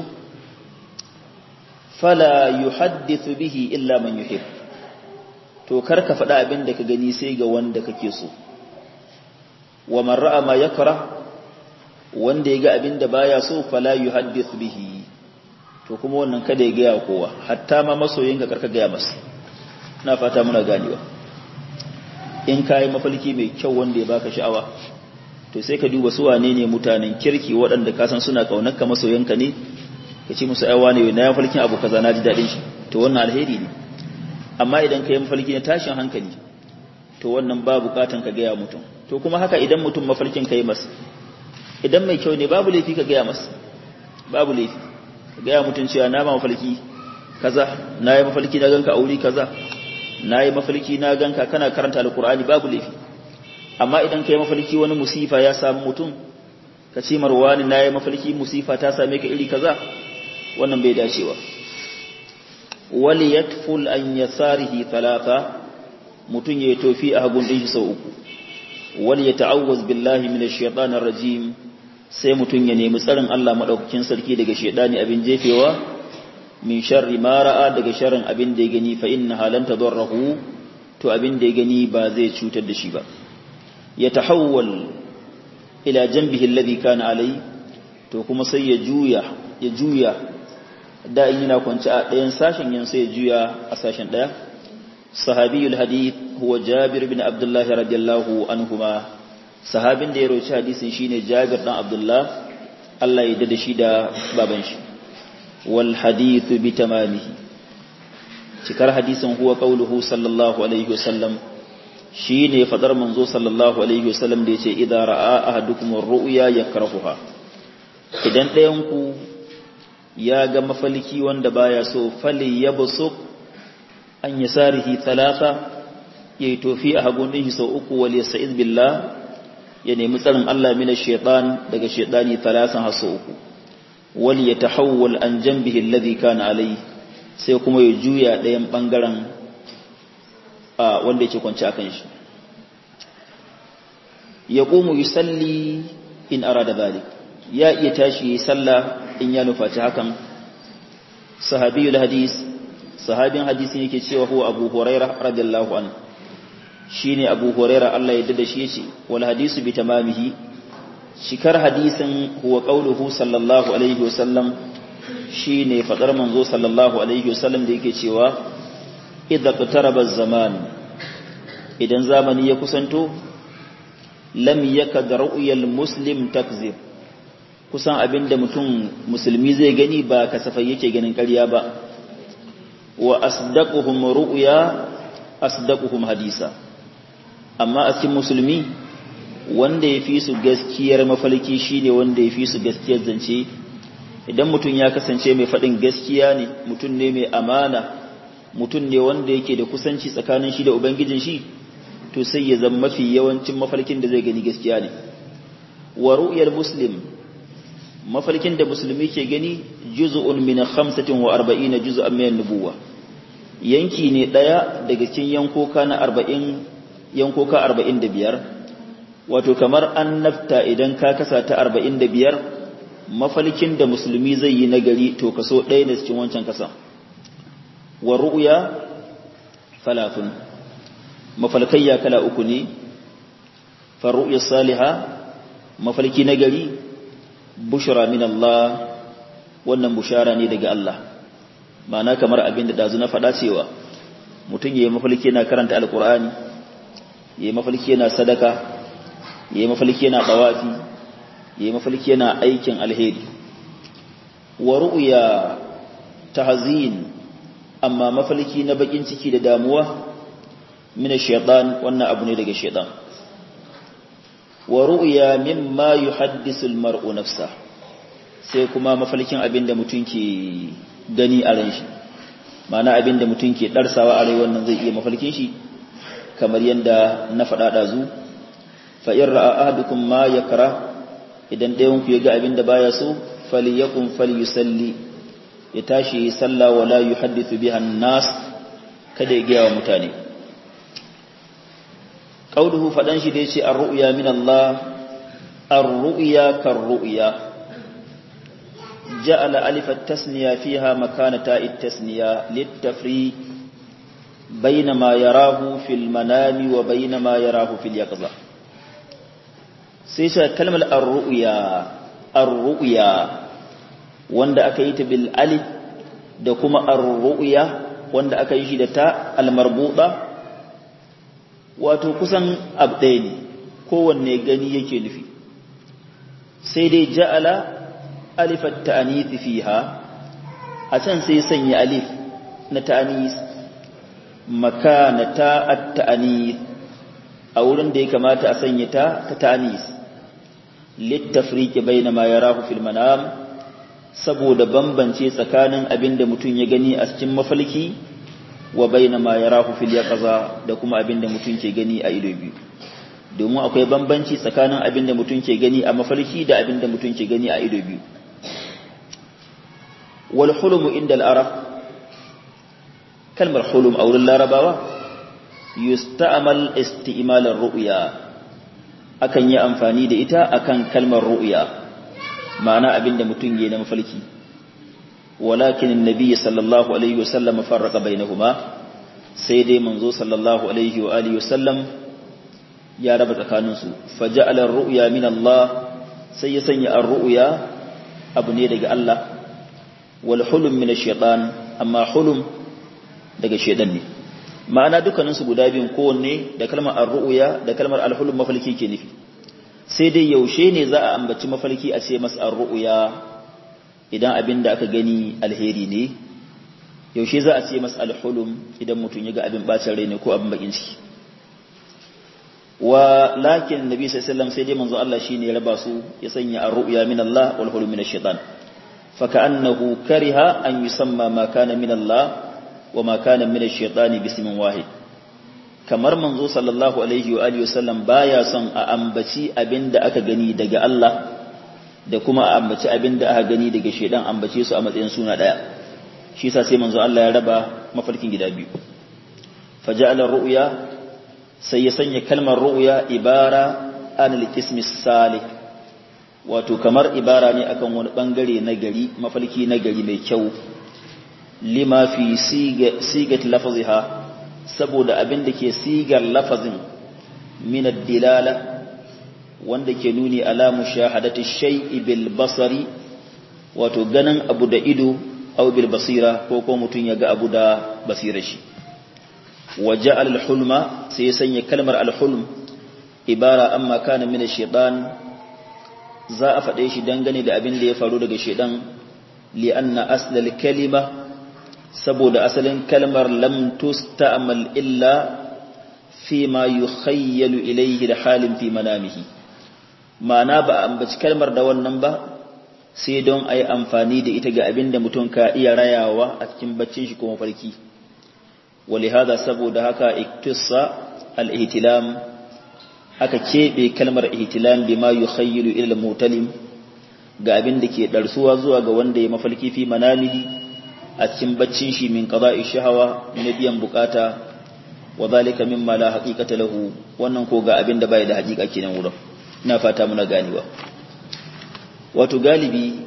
A: fala yuhaddithu bihi illa man yuhib, to kar ka faɗa abin da ka gani sai ga wanda kake so. Wa man ra'a ma yakra, wanda ya ga abin da baya so, fala yuhaddithu bihi, to kuma wannan kada ya gaya kowa, hatta ma masoyinka karka gaya masa. Na fata muna ganewa. In kai mafalki mai kyau wanda ya baka sha'awa, to sai ka duba su wane ne mutanen kirki waɗanda ka san suna kaunarka, masoyanka ne, ka ce musu ai wane na mafalkin abu kaza na ji dadin shi, to wannan alheri ne. Amma idan kai mafalki na tashin hankali, to wannan ba bukatan ka gaya mutum. To kuma haka idan mutum mafalkin kai masa, idan mai kyau ne babu laifi ka gaya masa, babu laifi ka gaya mutum cewa na ma mafalki kaza, na yi mafalki na ganka a wuri kaza, na yi mafalki na ganka kana karanta alkur'ani, babu laifi. Amma idan ka yi mafalki wani musifa ya samu mutum, ka ce marwani na yi mafalki musifa ta same ka iri kaza, wannan bai dacewa. Wali yatful an yasarihi talata, mutum ya yi tofi a hagun ɗin shi sau uku. Wali ya ta'awwaz billahi minash shaitanir rajim, sai mutum ya nemi tsarin Allah madaukakin sarki daga shaitani abin jefewa, min sharri ma ra'a, daga sharrin abin da ya gani, fa innaha lan tadarruhu, to abin da ya gani ba zai cutar da shi ba. Ya tahawwal ila janbihi alladhi kana alai, to kuma sai ya juya ya juya da in yana kwance a ɗayan sashen yan sai ya juya a sashen ɗaya. Sahabiyul hadith huwa Jabir bin Abdullah radiyallahu anhuma, sahabin da ya rawaita hadisin shine Jabir dan Abdullah, Allah ya dade shi da baban shi. Wal hadith bi tamamihi, cikar hadisin huwa qauluhu sallallahu alaihi wasallam, shine fadar manzo sallallahu alaihi wasallam da yace idza ra'a ahadukum ar-ru'ya yakrahuha, idan ɗayan ku ya ga mafalki wanda baya so, fali yabsuq an yasarihi thalatha, yayi tofi a hagun din shi sau uku, wal yasta'iz billah, ya nemi tsarin Allah minash shaitan, daga shaitani thalathan hasu uku, wal yatahawwal an janbihi alladhi kana alayhi, sai kuma ya juya ɗayan bangaren a wanda yake kwance akan shi. Yaqumu yusalli in arada dhalik, ya iya tashi yayi sallah in ya nufaci hakan. Sahabiyul hadis, sahabin hadisin yake cewa huwa Abu Hurairah radiyallahu anhu, shine Abu Hurairah Allah ya yarda shi yace, wal hadisu bi tamamihi, shikar hadisin huwa qauluhu sallallahu alaihi wasallam, shine fadar manzo sallallahu alaihi wasallam da yake cewa idza qataraba zaman idan zamani ya kusanto lam yakad ru'yal muslim takzib kusan abinda mutum musulmi zai gani ba kasafai yake ganin ƙarya ba wa asdaquhum ru'ya asdaquhum hadisa amma a cikin musulmi wanda yafi su gaskiyar mafalki shine wanda yafi su gaskiyar zance idan mutum ya kasance mai faɗin gaskiya ne mutum ne mai amana mutum ne wanda yake da kusanci tsakanin shi da ubangijin shi to sai ya zama mafi yawancin mafalkin da zai gani gaskiya ne wa ru'yal muslim mafalkin da musulmi ke gani juz'un min khamsatin wa arba'ina juz'an min nubuwa yanki ne daya daga cikin yankoka na arba'in yankoka arba'in da biyar wato kamar annabta idan ka kasa ta arba'in da biyar mafalkin da musulmi zai yi nagari to kaso ɗaya ne cikin wancan kasa wa ru'ya falafun mafalkayya kala uku ne fa ru'ya salihah mafalki nagari bushra min Allah wannan bushara ne daga Allah ma'ana kamar abin da dazu na faɗa cewa mutum yayi mafalki yana karanta alqur'ani yayi mafalki yana sadaka yayi mafalki yana tawafi yayi mafalki yana aikin alheri wa ru'ya tahzin amma mafalki na bakin ciki da damuwa min ash-shaytan wannan abu ne daga shaytan wa ru'ya mimma yuhaddisu al-mar'u nafsa sai kuma mafalkin abinda mutum ke gani a ran shi ma'ana abinda mutum ke darsawa a rai wannan zai iya mafalkin shi kamar yanda na faɗa dazu fa in ra'a ahadukum ma yakra idan ɗayan ku ya ga abinda baya so falyakun falyusalli ya tashi sallah wala yuhaddithu biha an-nas kada ya ga mutane qauluhu fadan shi da yace ar-ru'ya min Allah ar-ru'ya kar-ru'ya ja'ala alif at-tasniya fiha makana ta'i at-tasniya lit-tafriq bayna ma yarahu fil manami wa bayna ma yarahu fil yaqza sai shi kalmar ar-ru'ya ar-ru'ya wanda aka yi ta bil alif da kuma ar-ru'ya wanda aka yi shi da ta al-marbuta wato kusan abdai ne kowanne gani yake nufi sai dai ja'ala alifat ta'anith fiha a can sai sanya alif na ta'anis makana ta'at ta'anith a wurin da ya kamata a sanya ta ta ta'anis littafriqi baina ma yarahu fil manam saboda bambance tsakanin abinda mutum ya gani a cikin mafalki wa baina ma yarahu fil yaqza da kuma abinda mutum ke gani a ido biyu domin akwai bambanci tsakanin abinda mutum ke gani a mafarki da abinda mutum ke gani a ido biyu wal hulum inda al arab kalmar hulum a wurin larabawa yusta'mal isti'mal ar ru'ya akan yi amfani da ita akan kalmar ru'ya ma'ana abinda mutum yayi na mafarki ولكن النبي صلى الله عليه وسلم فرق بينهما سيدي منزو صلى الله عليه وآله وسلم يا رب تكاننسو فجعل الرؤيا من الله سيسني الرؤيا أبني دق الله والحلم من الشيطان أما حلم دق الشيطان ma'ana dukkaninsu guda biyun kowanne da kalmar ar-ru'ya da kalmar al-hulum mafalki ke nufi sai dai yaushe ne za a ambaci mafalki a ce masa ar-ru'ya idan abin da aka gani alheri ne yaushe za a ce masa alhulum idan mutum ya ga abin bacin rai ne ko abin bakin ciki wa lakin nabi sallallahu alaihi wasallam sai dai manzo Allah shine ya raba su ya sanya ar-ru'ya min Allah wal hulum min ash-shaytan fa ka'annahu kariha an yusamma ma kana min Allah wa ma kana min ash-shaytan bismin wahid kamar manzo sallallahu alaihi wa alihi wasallam baya son a ambaci abin da aka gani daga Allah da kuma a ambaci abin da aka gani daga shedan ambace su a matsayin suna daya shi yasa sai manzo Allah ya raba mafarkin gida biyu faja'ala ru'ya sai ya sanya kalmar ru'ya ibara anil qismi salih wato kamar ibara ne akan wani bangare na gari mafarki na gari mai kyau lima fi siga sigat lafziha saboda abin da ke sigar lafazin min ad-dilala wanda ke nuni ala mushahadati shay'i bil basari wato ganin abu da ido aw bil basira ko ko mutun ya ga abu da basirar shi وجعل الحلم سيسن كلمة الحلم عبارة أما كان من الشيطان za a faɗe shi dangane da abin da ya faru daga shedan li'anna aslal kalima saboda asalin kalmar lam tusta'mal illa fi ma yukhayyalu ilayhi da halin fi manamihi ma'ana ba a ambaci kalmar da wannan ba sai don ayi amfani da ita ga abin da mutum ka iya rayawa a cikin baccin shi ko mafarki walihada saboda haka iktissa al-ihtilam aka keɓe kalmar ihtilam bima yukhayyilu ila al-mutalim ga abin da ke darsuwa zuwa ga wanda ya mafalki fi manamihi a cikin baccin shi min qada'i shahawa na biyan bukata wa zalika mimma la haqiqata lahu wannan ko ga abin da bai da haƙiƙa kenan wurin ina fata muna ganewa wato galibi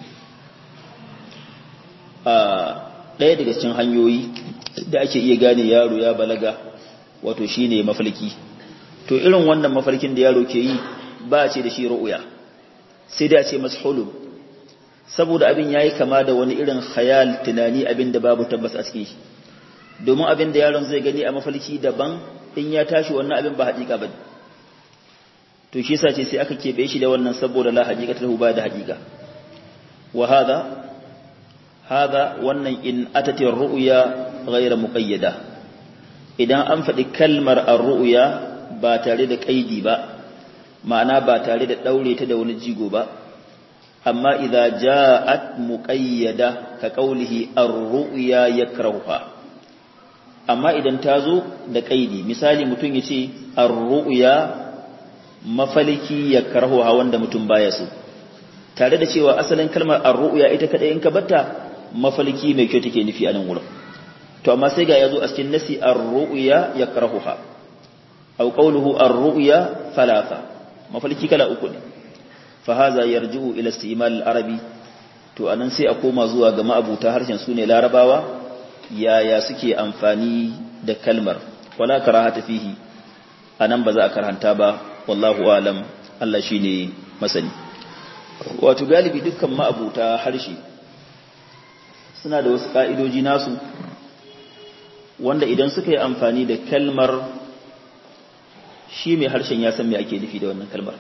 A: a ɗaya daga cikin hanyoyi da ake iya gane yaro ya balaga wato shine mafalki to irin wannan mafarkin da yaro ke yi ba a ce da shi ru'ya sai da a ce masa hulum saboda abin yayi kama da wani irin khayal tunani abin da babu tabbas a cikin shi domin abin da yaron zai gani a mafarki daban in ya tashi wannan abin ba haƙiƙa bane to shi yasa ce sai aka kebe shi da wannan saboda la haqiqatu ba da haƙiƙa wa hada hada wannan in atati ar-ru'ya ghayra muqayyada idan an faɗi kalmar ar-ru'ya ba tare da kaidi ba ma'ana ba tare da daure ta da wani jigo ba amma idza ja'at muqayyada ka qawlihi ar-ru'ya yakrahuha amma idan ta zo da kaidi misali mutum yace ar-ru'ya mafaliki yakrahuha wanda mutum baya so tare da cewa asalin kalmar ar-ru'ya ita kadai in ka batta mafaliki mai kyau take nufi a nan wurin to amma sai ga yazo a cikin nasi ar-ru'ya yakrahuha أو قوله الرؤيا ثلاثة مفلكي كلا أكل فهذا يرجع إلى استعمال العربي to anan sai a koma zuwa ga ma'abuta harshen sune larabawa yaya suke amfani da kalmar wala karahata fihi anan ba za a karhanta ba wallahu alam Allah shine masani wato galibi dukkan ma'abuta harshe suna da wasu ka'idoji nasu wanda idan suka yi amfani da kalmar shi mai harshen ya san me ake nufi da wannan kalmar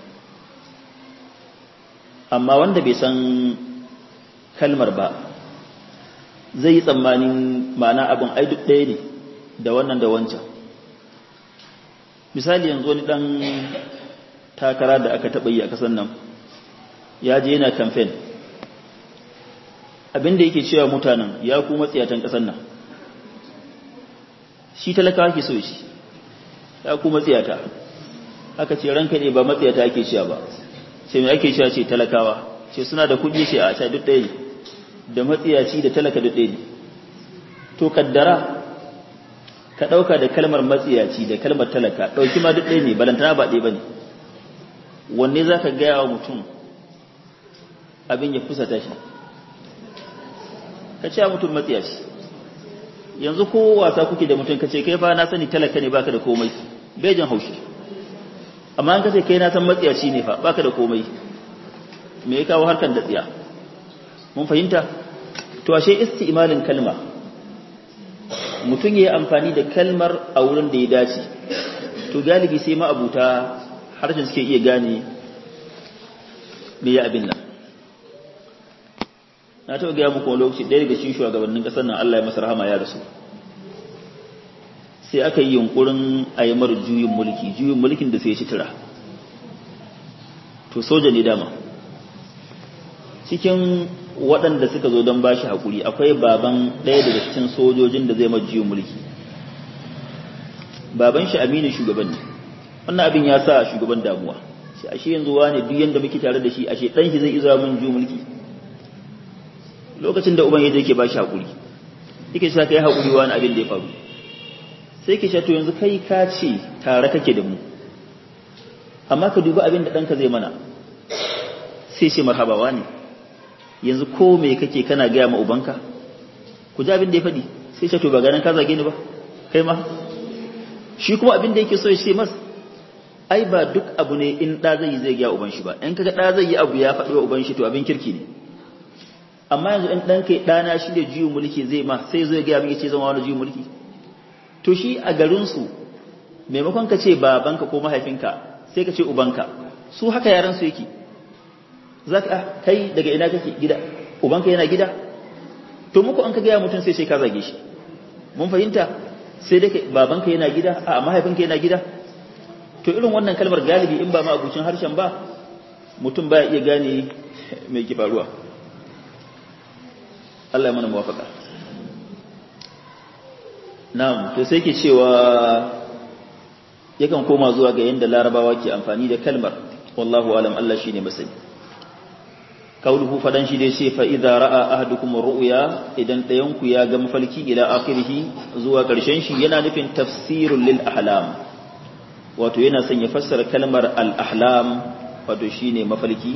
A: amma wanda bai san kalmar ba zai yi tsammanin ma'ana abin ai duk ɗaya ne da wannan da wancan misali yanzu wani ɗan takara da aka taɓa yi a ƙasar nan ya je yana kamfen abinda yake cewa mutanen ya ku matsiyatan ƙasar nan shi talakawa ke so shi ya ku matsiyata aka ce ranka ne ba matsiyata ake cewa ba sai mai ake cewa ce talakawa ce suna da kuɗi ce a ta duk ɗaya ne da matsiyaci da talaka duk ɗaya ne to kaddara ka ɗauka da kalmar matsiyaci da kalmar talaka ɗauki ma duk ɗaya ne balantana ba ɗaya ba ne wanne za ka gaya wa mutum abin ya fusata shi ka ce mutum matsiyaci yanzu ko wasa kuke da mutum ka ce kai fa na sani talaka ne baka da komai bai jin haushi amma an kace kai na san matsiyaci ne fa baka da komai me ya kawo harkan da tsiya mun fahimta to ashe isti'malin kalma mutum yayi amfani da kalmar a wurin da ya dace to galibi sai ma abuta harshen suke iya gane me ya abin nan na taɓa gaya muku lokaci ɗaya daga cikin shugabannin ƙasar nan Allah ya masa rahama ya rasu sai aka yi yunkurin a yi mara juyin mulki juyin mulkin da sai ya ci tura to soja ne dama cikin waɗanda suka zo don ba shi haƙuri akwai baban ɗaya daga cikin sojojin da zai mara juyin mulki baban shi aminin shugaban ne wannan abin ya sa shugaban damuwa shi ashe yanzu wane duk yanda muke tare da shi ashe ɗan shi zai izuwa min juyin mulki lokacin da uban yadda yake ba shi haƙuri yake sa ka yi haƙuri wani abin da ya faru sai ke to yanzu kai ka ce tare kake da mu amma ka dubi abin da ɗanka zai mana sai ce marhabawa ne yanzu ko me kake kana gaya ma ubanka ku ji abin da ya faɗi sai ce to ba ganin ka zage ni ba kai ma shi kuma abin da yake so ya ce mas ai ba duk abu ne in ɗa zai yi zai gaya uban shi ba in kaga ɗa zai yi abu ya faɗi wa uban shi to abin kirki ne amma yanzu in ɗan kai ɗana shi da juyin mulki zai ma sai zo ya gaya min ya ce zama wani juyin mulki to shi a garinsu maimakon ka ce babanka ko mahaifinka sai ka ce ubanka, su haka yaran su yake. Za ka kai daga ina kake gida, ubanka yana gida, to muku an ka gaya mutum sai sai ka zage shi. Mun fahimta, sai dai babanka yana gida, a mahaifinka yana gida. To irin wannan kalmar galibi in ba ma abucin harshen ba, mutum baya iya gane mai ke faruwa. Allah ya mana muwafaka. Na'am, to sai ke cewa yakan koma zuwa ga yanda Larabawa ke amfani da kalmar, wallahu alam, Allah shine masani. Kauluhu fadan shi dai ce fa idza ra'a ahadukum ru'ya, idan dayan ku ya ga mafalki ila akhirih zuwa karshen shi, yana nufin tafsirul lil ahlam, wato yana son ya fassara kalmar al ahlam, wato shine mafalki.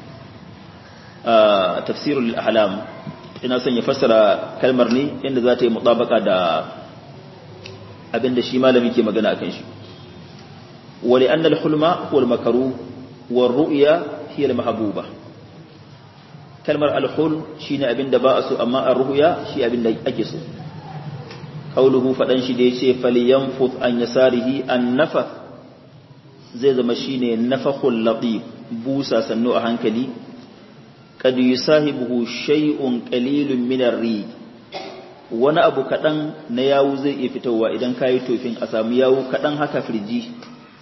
A: a tafsirul lil ahlam ina son ya fassara kalmar ne inda za ta yi mutabaka da abinda shi malami ke magana akan shi. wa li anna al hulma wal makruh war ru'ya hiya al mahbuba, kalmar alhul shi ne abin da ba a so, amma a ruhuya shi abin da ake so. Kauluhu faɗan shi da ya ce faliyan fut an yasarihi an nafa, zai zama shi ne nafahul latif, busa sannu a hankali. Kad yusahibuhu shay'un qalilun min ar-ri, wani abu kaɗan na yawu zai iya fitowa idan kayi tofin a samu yawu kaɗan haka firji.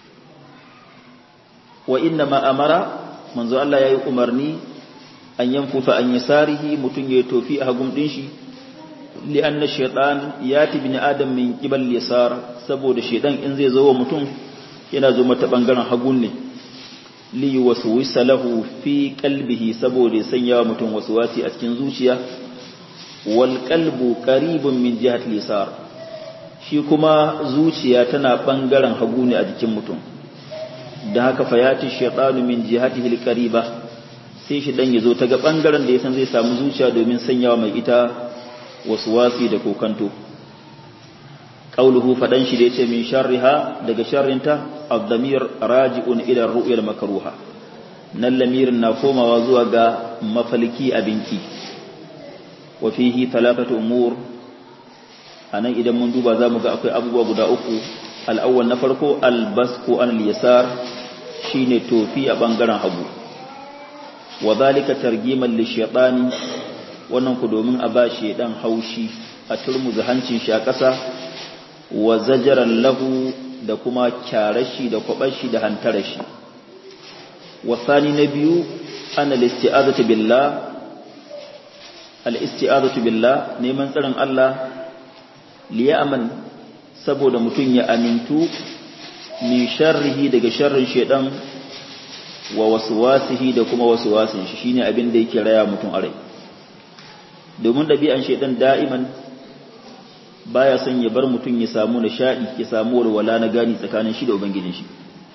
A: Wa inna ma amara, manzo Allah yayi umarni an yanfuta an yasarihi, mutun ya tofi a hagun din shi, li anna shaytan yati bin adam min qibal yasar, saboda shaytan in zai zo wa mutum yana zo mata bangaren hagun ne, li yuwaswisa lahu fi qalbihi, saboda ya sanya wa mutum waswasi a cikin zuciya. Wal qalbu qaribun min jihati yasar, shi kuma zuciya tana bangaren hagu ne a jikin mutum, da haka fayati shaytanu min jihatihi al-qariba, sai shi dan yazo ta ga bangaren da yasan zai samu zuciya domin sanyawa mai ita waswasi da kokanto. Qauluhu fadan shi da yace min sharriha, daga sharrinta, ad-damir raji'un ila ar-ru'ya al-makruha, nan lamirin na komawa zuwa ga mafalki abinki. Wa fihi thalathatu umur, anan idan mun duba zamu ga akwai abubuwa guda uku. Al-awwal, na farko, al-basqu an al-yasar, shine tofi a bangaren hagu. Wa zalika targiman lishaytani, wannan ku domin a ba shi dan haushi, a turmuza hancin shi a ƙasa, wa zajaran lahu, da kuma kyarashi da kwabashi da hantarashi. Wa thani, na biyu, ana al-isti'azatu billah, al-isti'azatu billah, neman tsarin Allah, liyaman, saboda mutum ya amintu, min sharrihi, daga sharrin shaytan, wa waswasihi, da kuma waswasin shi, shine abin da yake raya mutum a rai. Domin dabi'an shaytan da'iman baya son ya bar mutum ya samu nishadi, ya samu walwala na gani tsakanin shi da ubangijin shi.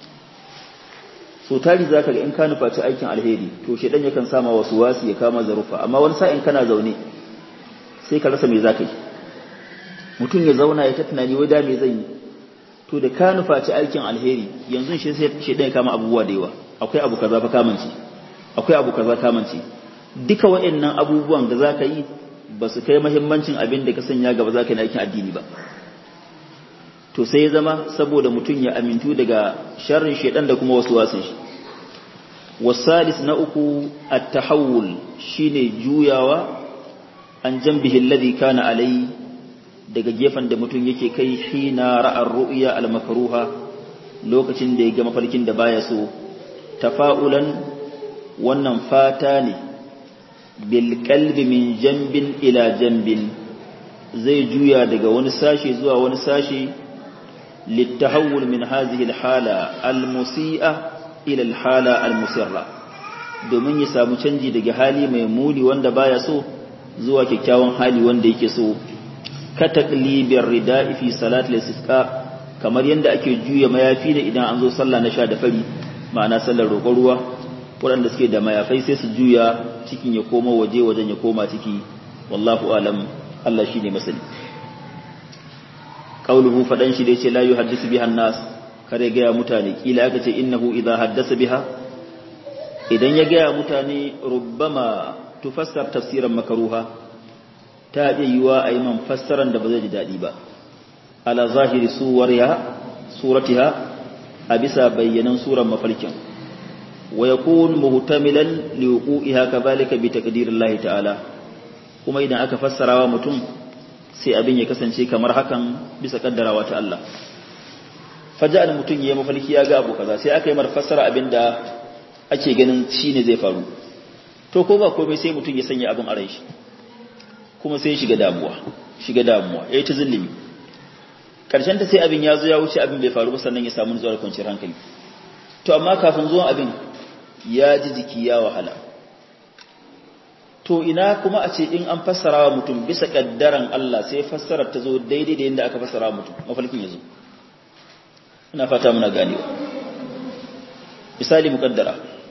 A: So tari zaka ga in ka nufaci aikin alheri, to shaytan yakan sama waswasi, ya kama zarufa, amma wani sa'in kana zaune sai ka rasa me zaka yi. Mutum ya zauna ya ta tunani wai da me zan yi, to da ka nufaci aikin alheri yanzu shi sai shaytan ya kama abubuwa da yawa. Akwai abu kaza fa kamanci, akwai abu kaza kamanci, duka waɗannan abubuwan da zaka yi ba su kai muhimmancin abin da ka sanya gaba zaka yi aikin addini ba. To sai ya zama saboda mutum ya amintu daga sharrin shaytan da kuma waswasin shi. Wasalis, na uku, at-tahawul, shine juyawa an jambihi alladhi kana alai, daga gefen da mutum yake kai hina ra'ar ru'ya al-makruha, lokacin da ya ga mafarkin da baya so. Tafa'ulan, wannan fata ne, bil qalbi min jambin ila jambin, zai juya daga wani sashi zuwa wani sashi, littahawul min hadhihi alhala almusi'a ila alhala almusirra, domin ya samu canji daga hali mai muni wanda baya so zuwa kyakkyawan hali wanda yake so. Ka taqlibir rida'i fi salati al-istisqa, kamar yanda ake juya mayafi ne idan an zo sallah na sha da fari, ma'ana sallar roƙon ruwa, waɗanda suke da mayafai sai su juya cikin ya koma waje, wajen ya koma ciki. Wallahu alam, Allah shine masani. Qauluhu fadan shi da yace la yuhaddisu biha an-nas, kare ga mutane, kila aka ce innahu idha haddasa biha, idan ya ga mutane rubbama tufassar tafsiran makruha, ta iya yiwa ayi man fassaran da ba zai ji dadi ba. ala zahiri suwariha suratiha a bisa bayyanan suran mafarkin wa yakun muhtamilan liwuqiha kadhalika bi taqdirillahi ta'ala kuma idan aka fassarawa mutum sai abin ya kasance kamar hakan bisa kaddarawa ta Allah faja'al mutum yayi mafarki ya ga abu kaza sai aka yi mar fassara abinda ake ganin shine zai faru to ko ba komai sai mutum ya sanya abin a rai shi kuma sai shiga damuwa shiga damuwa yayi ta zulumi karshen ta sai abin ya zo ya wuce abin bai faru ba sannan ya samu nutsuwar kwanciyar hankali to amma kafin zuwan abin ya ji jiki ya wahala to ina kuma a ce in an fassara wa mutum bisa kaddaran Allah sai fassarar ta zo daidai da yadda aka fassara wa mutum mafalkin ya zo ina fata muna ganewa misali mukaddara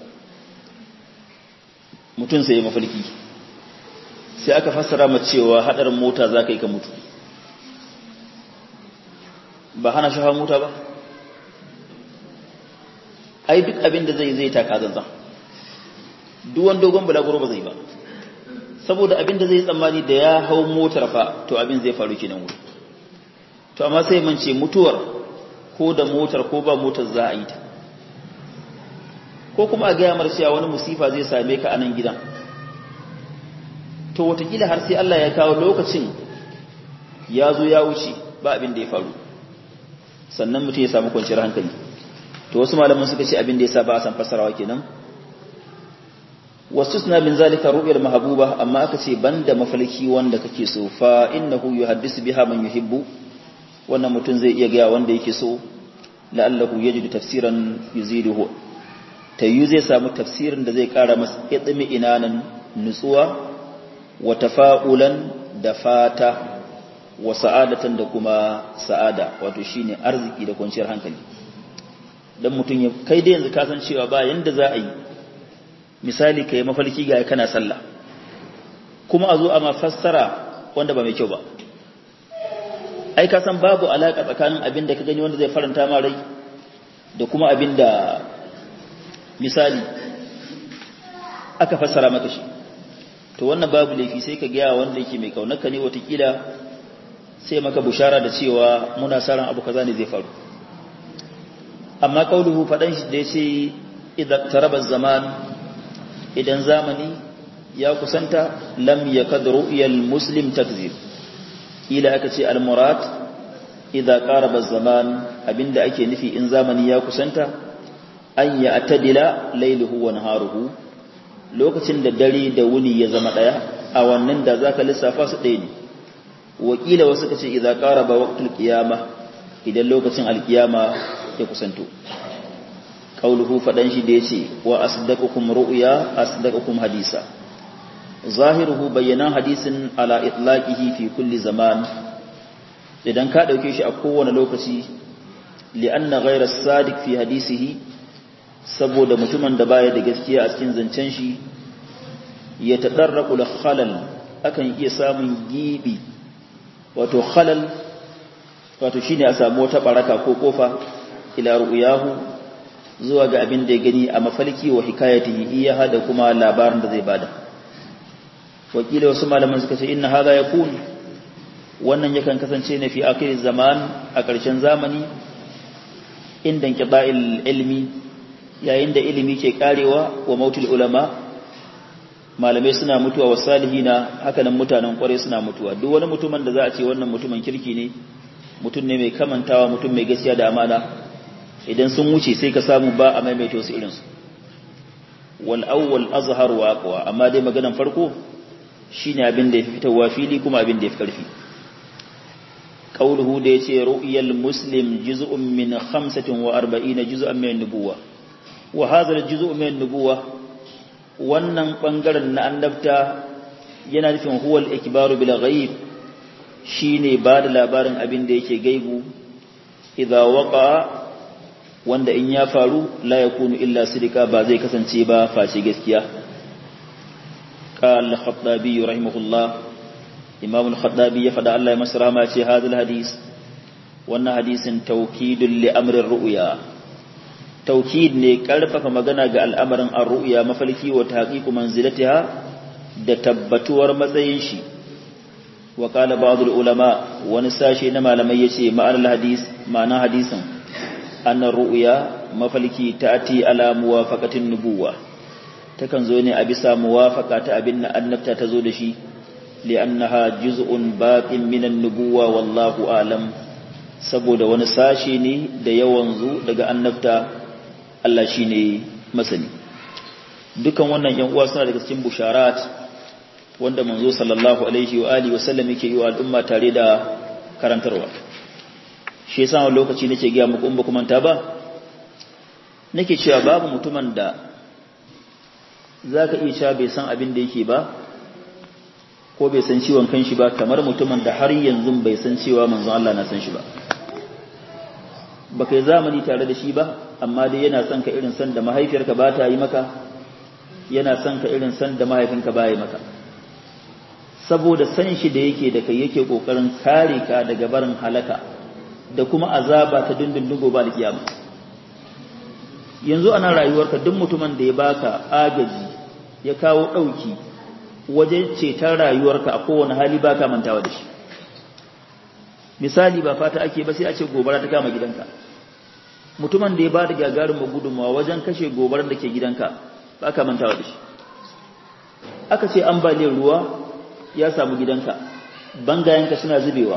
A: mutum sai mafalki sai aka fassara ma cewa hadarin mota za ka yi ka mutu ba hana shi hawa mota ba ai duk abin da zai zai taka zanzan duwan dogon bulaguro ba zai ba saboda abin da zai tsammani da ya hau motar fa to abin zai faru kenan wuri to amma sai mun ce mutuwar ko da motar ko ba motar za a yi ta ko kuma a gaya mar cewa wani musifa zai same ka a nan gidan to watakila har sai Allah ya kawo lokacin ya zo ya wuce ba abin da ya faru sannan mutum ya samu kwanciyar hankali to wasu malaman suka ce abin da ya sa ba a san fassarawa kenan wasusna min zalika ru'yal mahbuba amma aka ce banda mafalki wanda kake so fa innahu yuhaddisu biha man yuhibbu wannan mutum zai iya ga wanda yake so la'allahu yajidu tafsiran yuziduhu tayyu zai samu tafsirin da zai kara masa idmi inanan nutsuwa wa tafa'ulan da fata wa sa'adatan da kuma sa'ada wato shine arziki da kwanciyar hankali dan mutum ya kai da yanzu ka san cewa ba yanda za a yi misali kai mafalki ga kana sallah kuma a zo a mafassara wanda ba mai kyau ba ai ka san babu alaka tsakanin abin da ka gani wanda zai faranta ma rai da kuma abin da misali aka fassara maka shi to wannan babu laifi sai ka gaya wanda yake mai kaunarka ne watakila sai maka bushara da cewa muna sa ran abu kaza ne zai faru amma kauluhu fadan shi da yace idan taraba zaman idan zamani ya kusanta lam yakad ru'yal muslim takzib ila aka ce al murad idza qaraba zaman abinda ake nufi in zamani ya kusanta an ya atadila layluhu wa naharuhu lokacin da dare da wuni ya zama daya a wannan da zaka lissafa su ɗaya ne wakila wasu kace idza qaraba waqtul qiyamah idan lokacin alqiyama ya kusanto qauluhu fadan shi da yace wa asdaqukum ru'ya asdaqukum hadisa zahiruhu bayyana hadisin ala itlaqihi fi kulli zaman idan ka dauke shi a kowane lokaci li'anna ghayra as-sadiq fi hadisihi saboda mutumin da baya da gaskiya a cikin zancen shi ya tadarraqu al-khalal akan iya samun gibi wato khalal wato shine a samu wata baraka ko kofa ila ru'yahu zuwa ga abin da ya gani a mafalki wa hikayatihi iya hada kuma labarin da zai bada wakila wasu malaman suka ce inna hadha yakun wannan yakan kasance ne fi akhir zaman a ƙarshen zamani inda inqida'il ilmi yayin da ilimi ke karewa wa mautul ulama malamai suna mutuwa wa salihina haka nan mutanen kware suna mutuwa duk wani mutumin da za a ce wannan mutumin kirki ne mutum ne mai kamantawa mutum mai gaskiya da amana idan sun wuce sai ka samu ba a maimaita wasu irinsu wal awwal azhar wa aqwa amma dai maganan farko shine abin da ya fitowa fili kuma abin da ya fi karfi qauluhu da yace ru'yal muslim juz'un min khamsatin wa arba'ina juz'an min nubuwa wa hadha al-juz'u min nubuwa wannan bangaren na annabta yana nufin huwal ikbaru bil ghaib shine ba da labarin abin da yake gaibu idza waqa wanda in ya faru la yakunu illa sidika ba zai kasance ba face gaskiya qala al-khattabi rahimahullah imam al-khattabi ya fada Allah ya masra ma ce hadal hadis wannan hadisin tawkidul li amri ar-ru'ya tawkid ne karfafa magana ga al'amarin ar-ru'ya mafalki wa tahqiqu manzilatiha da tabbatuwar matsayin shi wa qala ba'd ulama wani sashe na malamai yace ma'anar hadis ma'ana hadisin anna ru'ya mafalki ta'ati ala muwafaqatin nubuwa takan zo ne a bisa muwafaqa ta abin da annabta ta zo da shi li'annaha juz'un baqin minan nubuwa wallahu a'lam saboda wani sashe ne da yawan zu daga annabta Allah shine masani dukan wannan yan uwa suna daga cikin busharat wanda manzo sallallahu alaihi wa alihi wasallam yake yi wa al'umma tare da karantarwa shi yasa wani lokaci nake ga muku in ba kuma ta ba nake cewa babu mutumin da zaka iya cewa bai san abin da yake ba ko bai san ciwon kanshi ba kamar mutumin da har yanzu bai san cewa manzo Allah na san shi ba baka yi zamani tare da shi ba amma dai yana son ka irin san da mahaifiyarka ba ta yi maka yana son ka irin san da mahaifinka ba yi maka saboda san shi da yake da kai yake kokarin kare ka daga barin halaka da kuma azaba ta dindindin gobe da kiyama yanzu ana rayuwarka duk mutumin da ya baka agaji ya kawo dauki wajen cetar rayuwarka a kowane hali baka mantawa da shi misali ba fata ake ba sai a ce gobara ta kama gidanka mutumin da ya ba da gagarumin gudunmawa wajen kashe gobarar da ke gidanka baka mantawa da shi aka ce ambaliyar ruwa ya samu gidanka bangayenka suna zubewa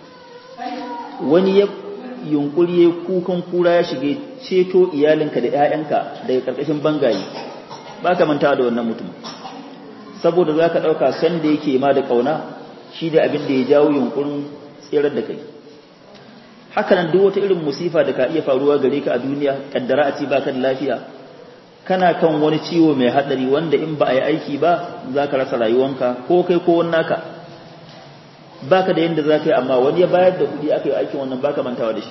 A: wani ya yunkuri ya kukan kura ya shige ceto iyalinka da 'ya'yanka daga karkashin bangaye baka mantawa da wannan mutum saboda zaka dauka san da yake ma da kauna shi da abin da ya jawo yunkurin tsirar da kai haka nan duk wata irin musifa da ka iya faruwa gare ka a duniya kaddara a ce baka da lafiya kana kan wani ciwo mai hadari wanda in ba a yi aiki ba za ka rasa rayuwanka ko kai ko wani naka ba ka da yadda za ka yi amma wani ya bayar da kuɗi aka yi aikin wannan ba ka mantawa da shi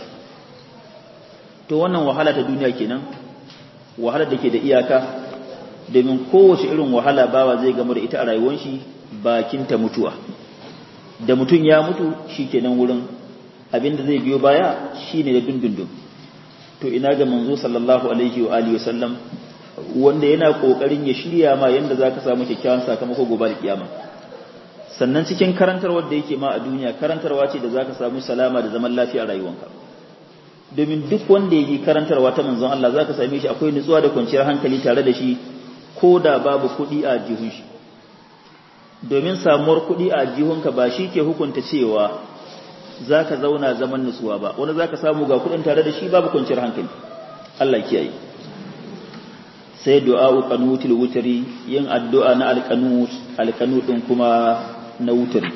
A: to wannan wahala ta duniya kenan wahalar da ke da iyaka domin kowace irin wahala bawa zai gama da ita a rayuwar shi bakinta mutuwa da mutum ya mutu shi kenan wurin abinda zai biyo baya shine da dundundun to ina ga manzo sallallahu alaihi wa alihi wasallam wanda yana kokarin ya shirya ma yanda zaka samu kyakkyawan sakamako gobe da kiyama sannan cikin karantarwar da yake ma a duniya karantarwa ce da zaka samu salama da zaman lafiya a rayuwanka domin duk wanda yake karantarwa ta manzon Allah zaka same shi akwai nutsuwa da kwanciyar hankali tare da shi ko da babu kuɗi a jihun shi domin samuwar kuɗi a jihunka ba shi ke hukunta cewa zaka zauna zaman nutsuwa ba wanda zaka samu ga kuɗin tare da shi babu kwanciyar hankali Allah kiyaye sai du'a'u qanutil wutri yin addu'a na alqanut alqanut din kuma na wutri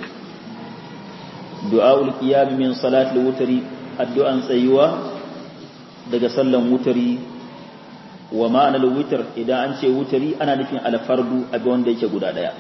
A: du'a'ul qiyam min salatil wutri addu'an tsayuwa daga sallan wutri wa ma'anar wutr idan an ce wutri ana nufin alfardu abi wanda yake guda daya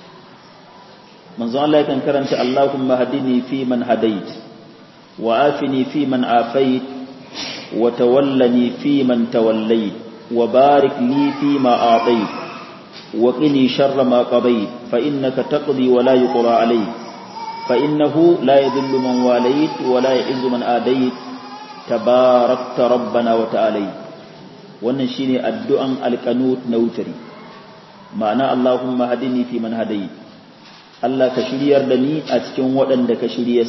A: manzo Allah yakan karanta Allahumma hadini fi man hadait wa afini fi man afait wa tawallani fi man tawallait wa barik li fi ma atait wa qini sharra ma qadait fa innaka taqdi wa la yuqra alayk fa innahu la yadhillu man walayt wa la yu'izzu man adait tabarakta rabbana wa ta'ala wannan shine addu'an alqanut na wutri ma'ana Allahumma hadini fi man hadait Allah ka shiryar da ni a cikin waɗanda ka shiryas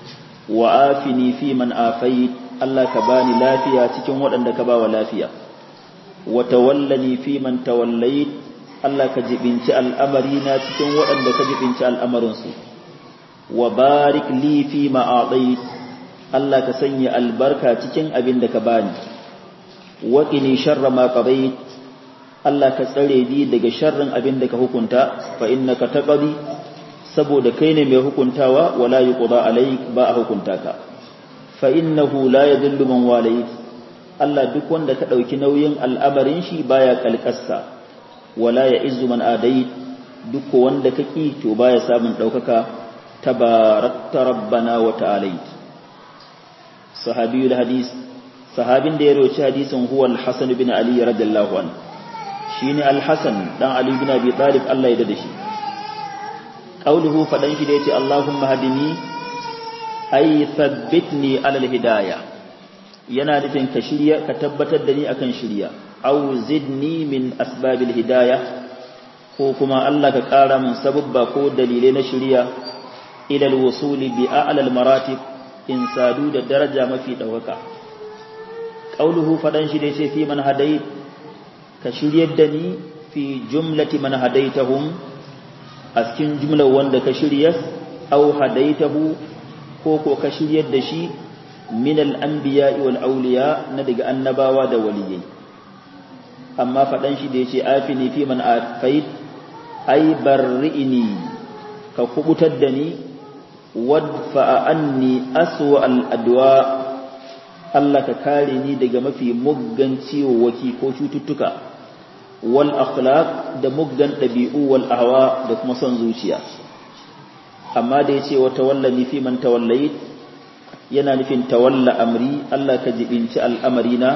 A: wa afini fi man afait Allah ka bani lafiya cikin waɗanda ka bawa lafiya wa tawallani fi man tawallait Allah ka jibinci al'amari na cikin waɗanda ka jibinci al'amarin su wa barik li fi ma atait Allah ka sanya albarka cikin abin da ka bani wa qini sharra ma qadait Allah ka tsare ni daga sharrin abin da ka hukunta fa innaka taqdi saboda kai ne mai hukuntawa wala yuqda alayk ba a hukunta ka fa innahu la yadhillu man walayt Allah duk wanda ka dauki nauyin al'amarin shi baya kalkassa wala ya'izzu man adait duk wanda ka ki to baya samun daukaka tabarakta rabbana wa ta'ala sahabiyul hadis sahabin da ya roci hadisin huwa al-hasan bin ali radiyallahu anhu shine al-hasan dan ali bin abi talib Allah ya dade shi qauluhu fadan shi da yace Allahumma hadini ay thabbitni ala al-hidayah yana nufin ka shirya ka tabbatar da ni akan shirya aw zidni min asbabil hidayah ko kuma Allah ka kara min sababba ko dalilai na shirya ila al-wusuli bi a'la al-maratib in sadu da daraja mafi ɗaukaka. Ƙauluhu faɗan shi da ce fi man hadait ka shiryar da ni fi jumlati man hadaitahum a cikin jumlar wanda ka shirya au hadaitahu ko ko ka shiryar da shi min al-anbiya'i wal awliya na daga annabawa da waliyai. Amma faɗan shi da yace afini fi man afait ay barri'ni ka kubutar da ni wadfa anni aswa al-adwa Allah ka kare ni daga mafi muggan ciwowaki ko cututtuka wal akhlaq da muggan dabi'u wal ahwa da kuma son zuciya. Amma da yace wa tawallani fi man tawallait yana nufin tawalla amri Allah ka jibinci al'amarina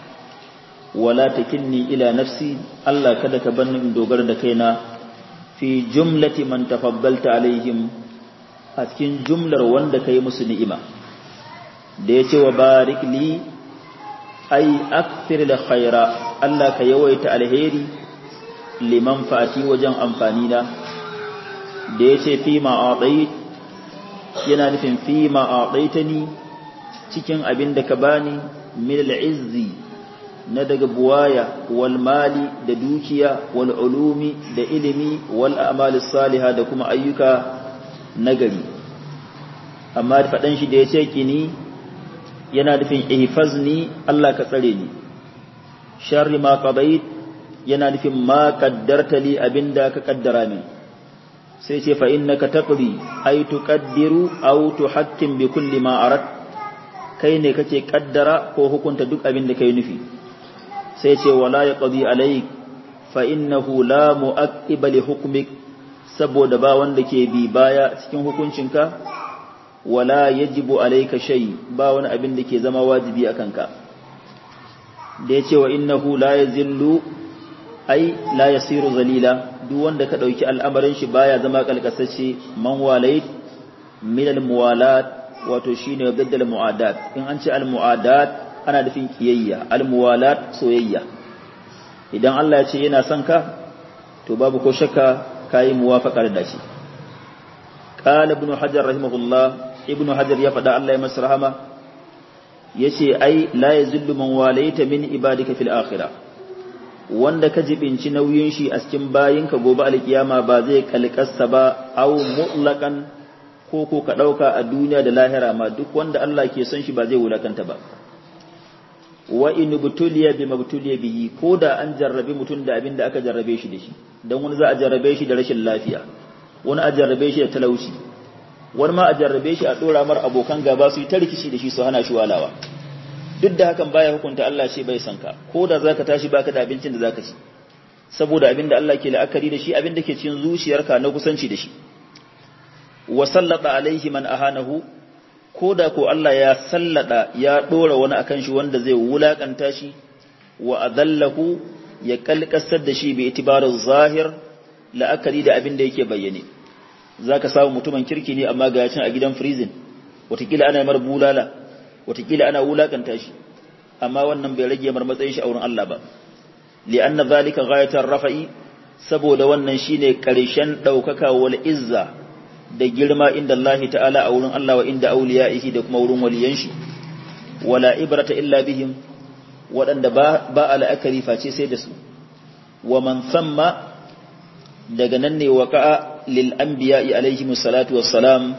A: wala takilni ila nafsi Allah kada ka banni in dogara da kaina fi jumlati man tafaddalta alaihim a cikin jumlar wanda kai musu ni'ima. Da ya ce wa barik li ay akthir la khaira Allah ka yawaita alheri liman fati wajen amfani na. Da ya ce fi ma a'tait yana nufin fi ma a'taitani cikin abin da ka bani min al'izzi na daga buwaya wal mali da dukiya wal ulumi da ilimi wal a'malis salihah da kuma ayyuka nagari. Amma faɗan shi da ya ce kini yana nufin ihfazni Allah ka tsare ni. Sharri ma qadait yana nufin ma qaddarta li abinda ka kaddara min. Sai ce fa innaka taqdi ay tuqaddiru aw tuhakkim bi kulli ma arat kai ne kake kaddara ko hukunta duk abinda kai nufi. Sai ce wala yaqdi alayk fa innahu la mu'aqqiba li hukmik saboda ba wanda ke bi baya cikin hukuncinka wala yajibu alayka shay ba wani abin da ke zama wajibi akan ka. Da yace wa innahu la yazillu ay la yasiru zalila duk wanda ka dauki al'amarin shi baya zama kalkasacce man walait min al muwalat wato shine gaddal muadat. In an ce al muadat ana nufin kiyayya, al muwalat soyayya. Idan Allah ya ce yana son ka to babu ko shakka kai muwafaqar da shi. Qala ibn hajar rahimahullah ibnu hajar ya faɗa Allah ya masa rahama yace ai la yazillu man walaita min ibadika fil akhirah wanda ka jibinci nauyin shi a cikin bayinka gobe alkiyama ba zai kalkasta ba aw mutlaqan ko ko ka dauka a duniya da lahira ma duk wanda Allah ke son shi ba zai wulakanta ba. Wa in butuliya bi mabtuliya bihi ko da an jarrabe mutun da abin da aka jarrabe shi da shi dan wani za a jarrabe shi da rashin lafiya wani a jarrabe shi da talauci wani ma a jarrabe shi a dora mar abokan gaba su yi ta rikici da shi su hana shi walawa. Duk da hakan baya hukunta Allah ce bai san ka ko da zaka tashi baka da abincin da zaka ci saboda abin da Allah ke la'akari da shi abin da ke cikin zuciyarka na kusanci da shi. Wa sallata alaihi man ahanahu ko da ko Allah ya sallada ya dora wani akan shi wanda zai wulakanta shi wa adallahu ya kalkasar da shi bi itibarin zahir la'akari da abin da yake bayyane. Zaka samu mutumin kirki ne amma ga yacin a gidan prison watakila ana mar bulala watakila ana wulakanta shi amma wannan bai rage mar matsayin shi a wurin Allah ba. Li'anna zalika ghayatar rafa'i saboda wannan shine karshen daukaka wal izza da girma inda Allah ta'ala a wurin Allah wa inda auliya'ihi da kuma wurin waliyan shi. Wala ibrata illa bihim waɗanda ba ba al'akari face sai da su. Wa man thamma daga nan ne waqa'a lil anbiya'i alaihimus salatu wassalam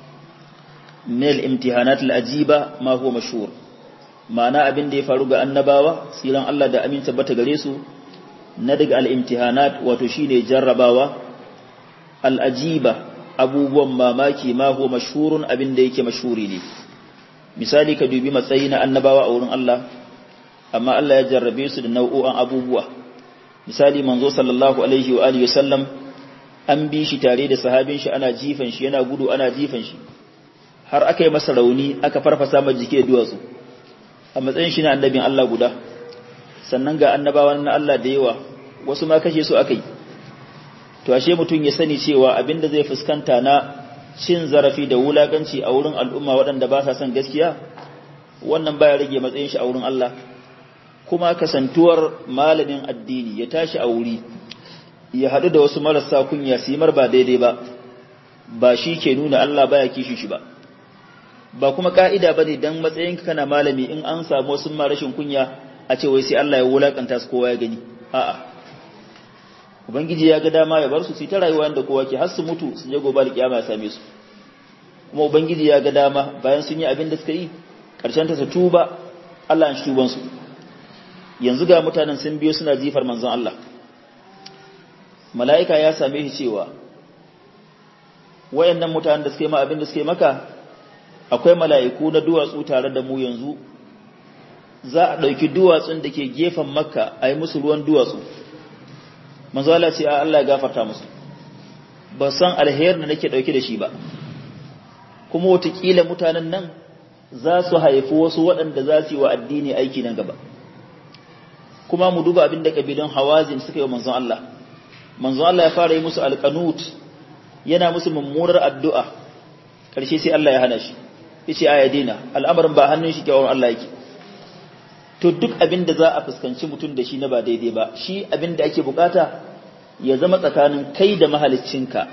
A: min al imtihanat al ajiba ma huwa mashhur. Ma'ana abin da ya faru ga annabawa tsiran Allah da amin tabbata gare su na daga al imtihanat wato shine jarrabawa al ajiba abubuwan mamaki ma huwa mashhurun abin da yake mashhuri ne. Misali ka dubi matsayi na annabawa a wurin Allah amma Allah ya jarrabe su da nau'o'an abubuwa. Misali manzo sallallahu alaihi wa alihi wasallam an bi shi tare da sahabin shi ana jifan shi yana gudu ana jifan shi har aka yi masa rauni aka farfasa masa jiki da duwatsu a matsayin shi na annabin Allah guda. Sannan ga annabawan na Allah da yawa wasu ma kashe su aka yi. To ashe mutum ya sani cewa abinda zai fuskanta na cin zarafi da wulakanci a wurin al'umma waɗanda ba sa son gaskiya wannan baya rage matsayin shi a wurin Allah. Kuma kasantuwar malamin addini ya tashi a wuri ya haɗu da wasu marasa kunya su yi mar ba daidai ba ba shi ke nuna Allah baya kishin shi ba ba kuma ka'ida bane dan matsayinka kana malami in an samu wasu ma rashin kunya a ce wai sai Allah ya wulakanta su kowa ya gani a'a ubangiji ya ga dama ya bar su su ta rayuwa inda kowa ke har su mutu su je gobe da kiyama ya same su kuma ubangiji ya ga dama bayan sun yi abin da suka yi karshen ta su tuba Allah ya shi tuban su yanzu ga mutanen sun biyo suna jifar manzon Allah mala'ika ya same shi cewa wayannan mutanen da suke ma abin da suke maka akwai mala'iku na duwatsu tare da mu yanzu za a ɗauki duwatsun da ke gefen makka a yi musu ruwan duwatsu manzo Allah ce Allah ya gafarta musu ba san alherin da nake ɗauke da shi ba kuma watakila mutanen nan za su haifi wasu waɗanda za su yi wa addini aiki nan gaba kuma mu duba abin da kabilan hawazin suka yi wa manzon Allah manzon Allah ya fara yi musu alqanut yana musu mummunar addu'a ƙarshe sai Allah ya hana shi yace aya dina al'amarin ba hannun shi kyawun Allah yake to duk abin da za a fuskanci mutum da shi na ba daidai ba shi abin da ake bukata ya zama tsakanin kai da mahaliccinka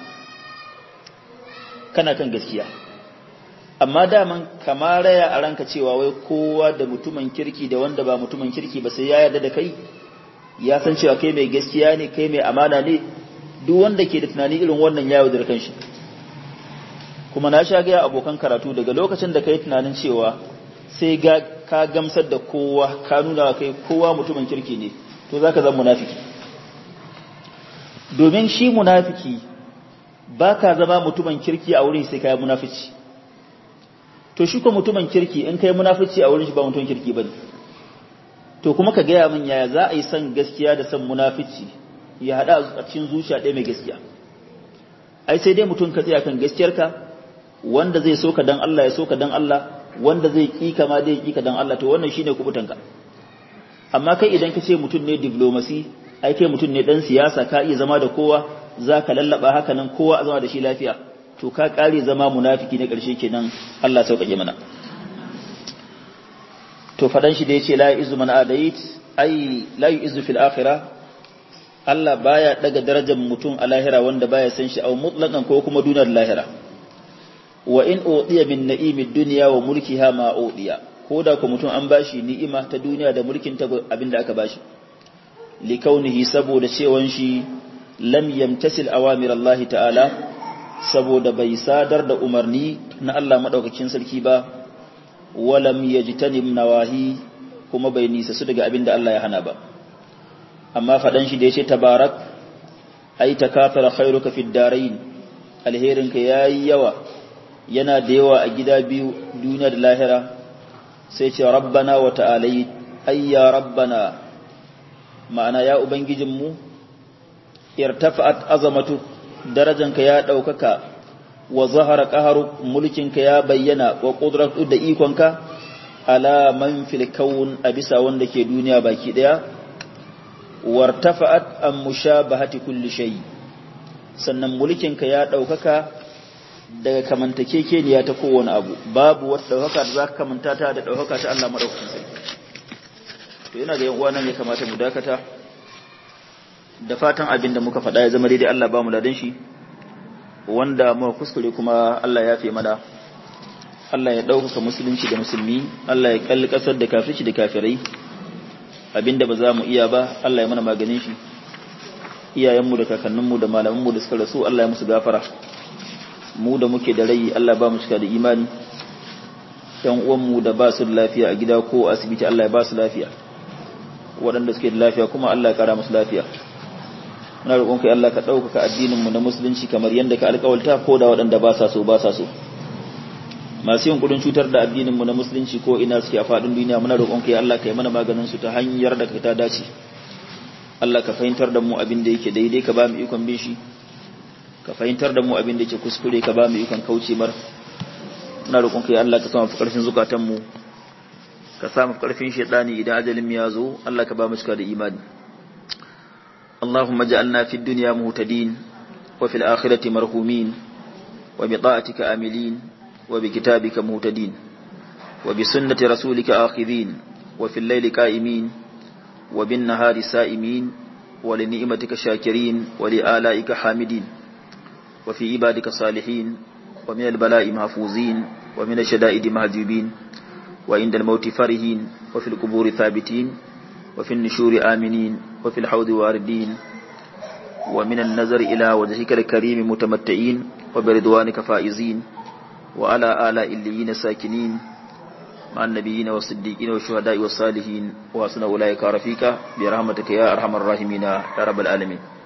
A: kana kan gaskiya amma daman kamaraya a ranka cewa wai kowa da mutumin kirki da wanda ba mutumin kirki ba sai ya yarda da kai ya san cewa kai mai gaskiya ne kai mai amana ne duk wanda ke da tunani irin wannan ya yaudar kanshi kuma na sha gaya abokan karatu daga lokacin da kai tunanin cewa sai ga ka gamsar da kowa ka nuna kai kowa mutumin kirki ne to zaka zama munafiki domin shi munafiki baka zama mutumin kirki a wurin sai kai munafici to shi ko mutumin kirki in kai munafici a wurin shi ba mutumin kirki bane to kuma ka gaya min yaya za a yi san gaskiya da san munafici ya hada a cikin zuciya ɗaya mai gaskiya ai sai dai mutum ka tsaya kan gaskiyarka wanda zai so ka dan Allah ya so ka dan Allah wanda zai kika ma dai kika dan Allah to wannan shine kubutanka amma kai idan ka ce mutum ne diplomacy ai kai mutum ne dan siyasa ka iya zama da kowa zaka lallaba haka nan kowa a zama da shi lafiya to ka kare zama munafiki na ƙarshe kenan Allah sauƙaƙe mana to fadan shi da yace la yu'izzu man adait ai la yu'izzu fil akhirah Allah baya daga darajar mutum a lahira wanda baya san shi au mutlaqan ko kuma dunar lahira wa in udiya min na'imid dunya wa mulkiha ma udiya koda ko mutum an bashi ni'ima ta duniya da mulkin ta abinda aka bashi likaunihi saboda cewan shi lam yamtasil awamir Allah ta'ala saboda bai sadar da umarni na Allah madaukakin sarki ba walam yajtanib nawahi kuma bai nisa su daga abinda Allah ya hana ba amma fadan shi da yace tabarak ai takafara khairuka fid darain alherinka yayi yawa yana da yawa a gida biyu duniya da lahira sai ce rabbana wa ta'alai ayya rabbana ma'ana ya ubangijinmu irtafa'at azamatu darajanka ya daukaka wa zahara qaharu mulkinka ya bayyana wa qudratu da ikonka ala man fil kawn abisa wanda ke duniya baki daya wartafa'at am mushabahati kulli shay sannan mulkinka ya daukaka daga kamantakekeniya ta kowane abu babu wata daukaka da zaka kamanta ta da daukaka ta Allah madaukakin sarki to yana da yan uwa nan ya kamata mu dakata da fatan abin da muka faɗa ya zama daidai Allah ba mu ladan shi wanda muka kuskure kuma Allah ya fi mana Allah ya ɗaukaka musulunci da musulmi Allah ya kalli ƙasar da kafirci da kafirai abinda ba za mu iya ba Allah ya mana maganin shi iyayenmu da kakanninmu da malamanmu da suka rasu Allah ya musu gafara mu da muke da rai Allah ba mu cika da imani ɗan uwanmu da ba su da lafiya a gida ko asibiti Allah ya ba su lafiya waɗanda suke da lafiya kuma Allah ya ƙara musu lafiya muna roƙon kai Allah ka ɗaukaka addininmu na musulunci kamar yadda ka alƙawalta ko da waɗanda ba sa so ba sa so masu yin kudin cutar da addininmu na musulunci ko ina suke a faɗin duniya muna roƙon kai Allah ka yi mana maganin su ta hanyar da ka ta dace Allah ka fahimtar da mu abin da yake daidai ka ba mu ikon bin shi ka fahimtar da mu abin da yake kuskure ka ba mu ikon kauce mar muna roƙon kai Allah ka sa mu ƙarfin zukatan mu ka sa mu ƙarfin shaytani idan ajalin mu ya zo Allah ka ba mu cika da imani اللهم اجعلنا في الدنيا مهتدين وفي الآخرة مرحومين وبطاعتك آملين وبكتابك مهتدين وبسنة رسولك آخذين وفي الليل قائمين وبالنهار سائمين ولنعمتك شاكرين ولآلائك حامدين وفي عبادك الصالحين ومن البلاء محفوظين ومن الشدائد مهجوبين وعند الموت فرهين وفي القبور ثابتين وفي النشور آمنين وفي الحوض واردين ومن النظر إلى وجهك الكريم متمتعين وبرضوانك فائزين وعلى آلاء الليين ساكنين مع النبيين والصديقين والشهداء والصالحين وحسن أولئك رفيقا برحمتك يا أرحم الراحمين يا رب العالمين.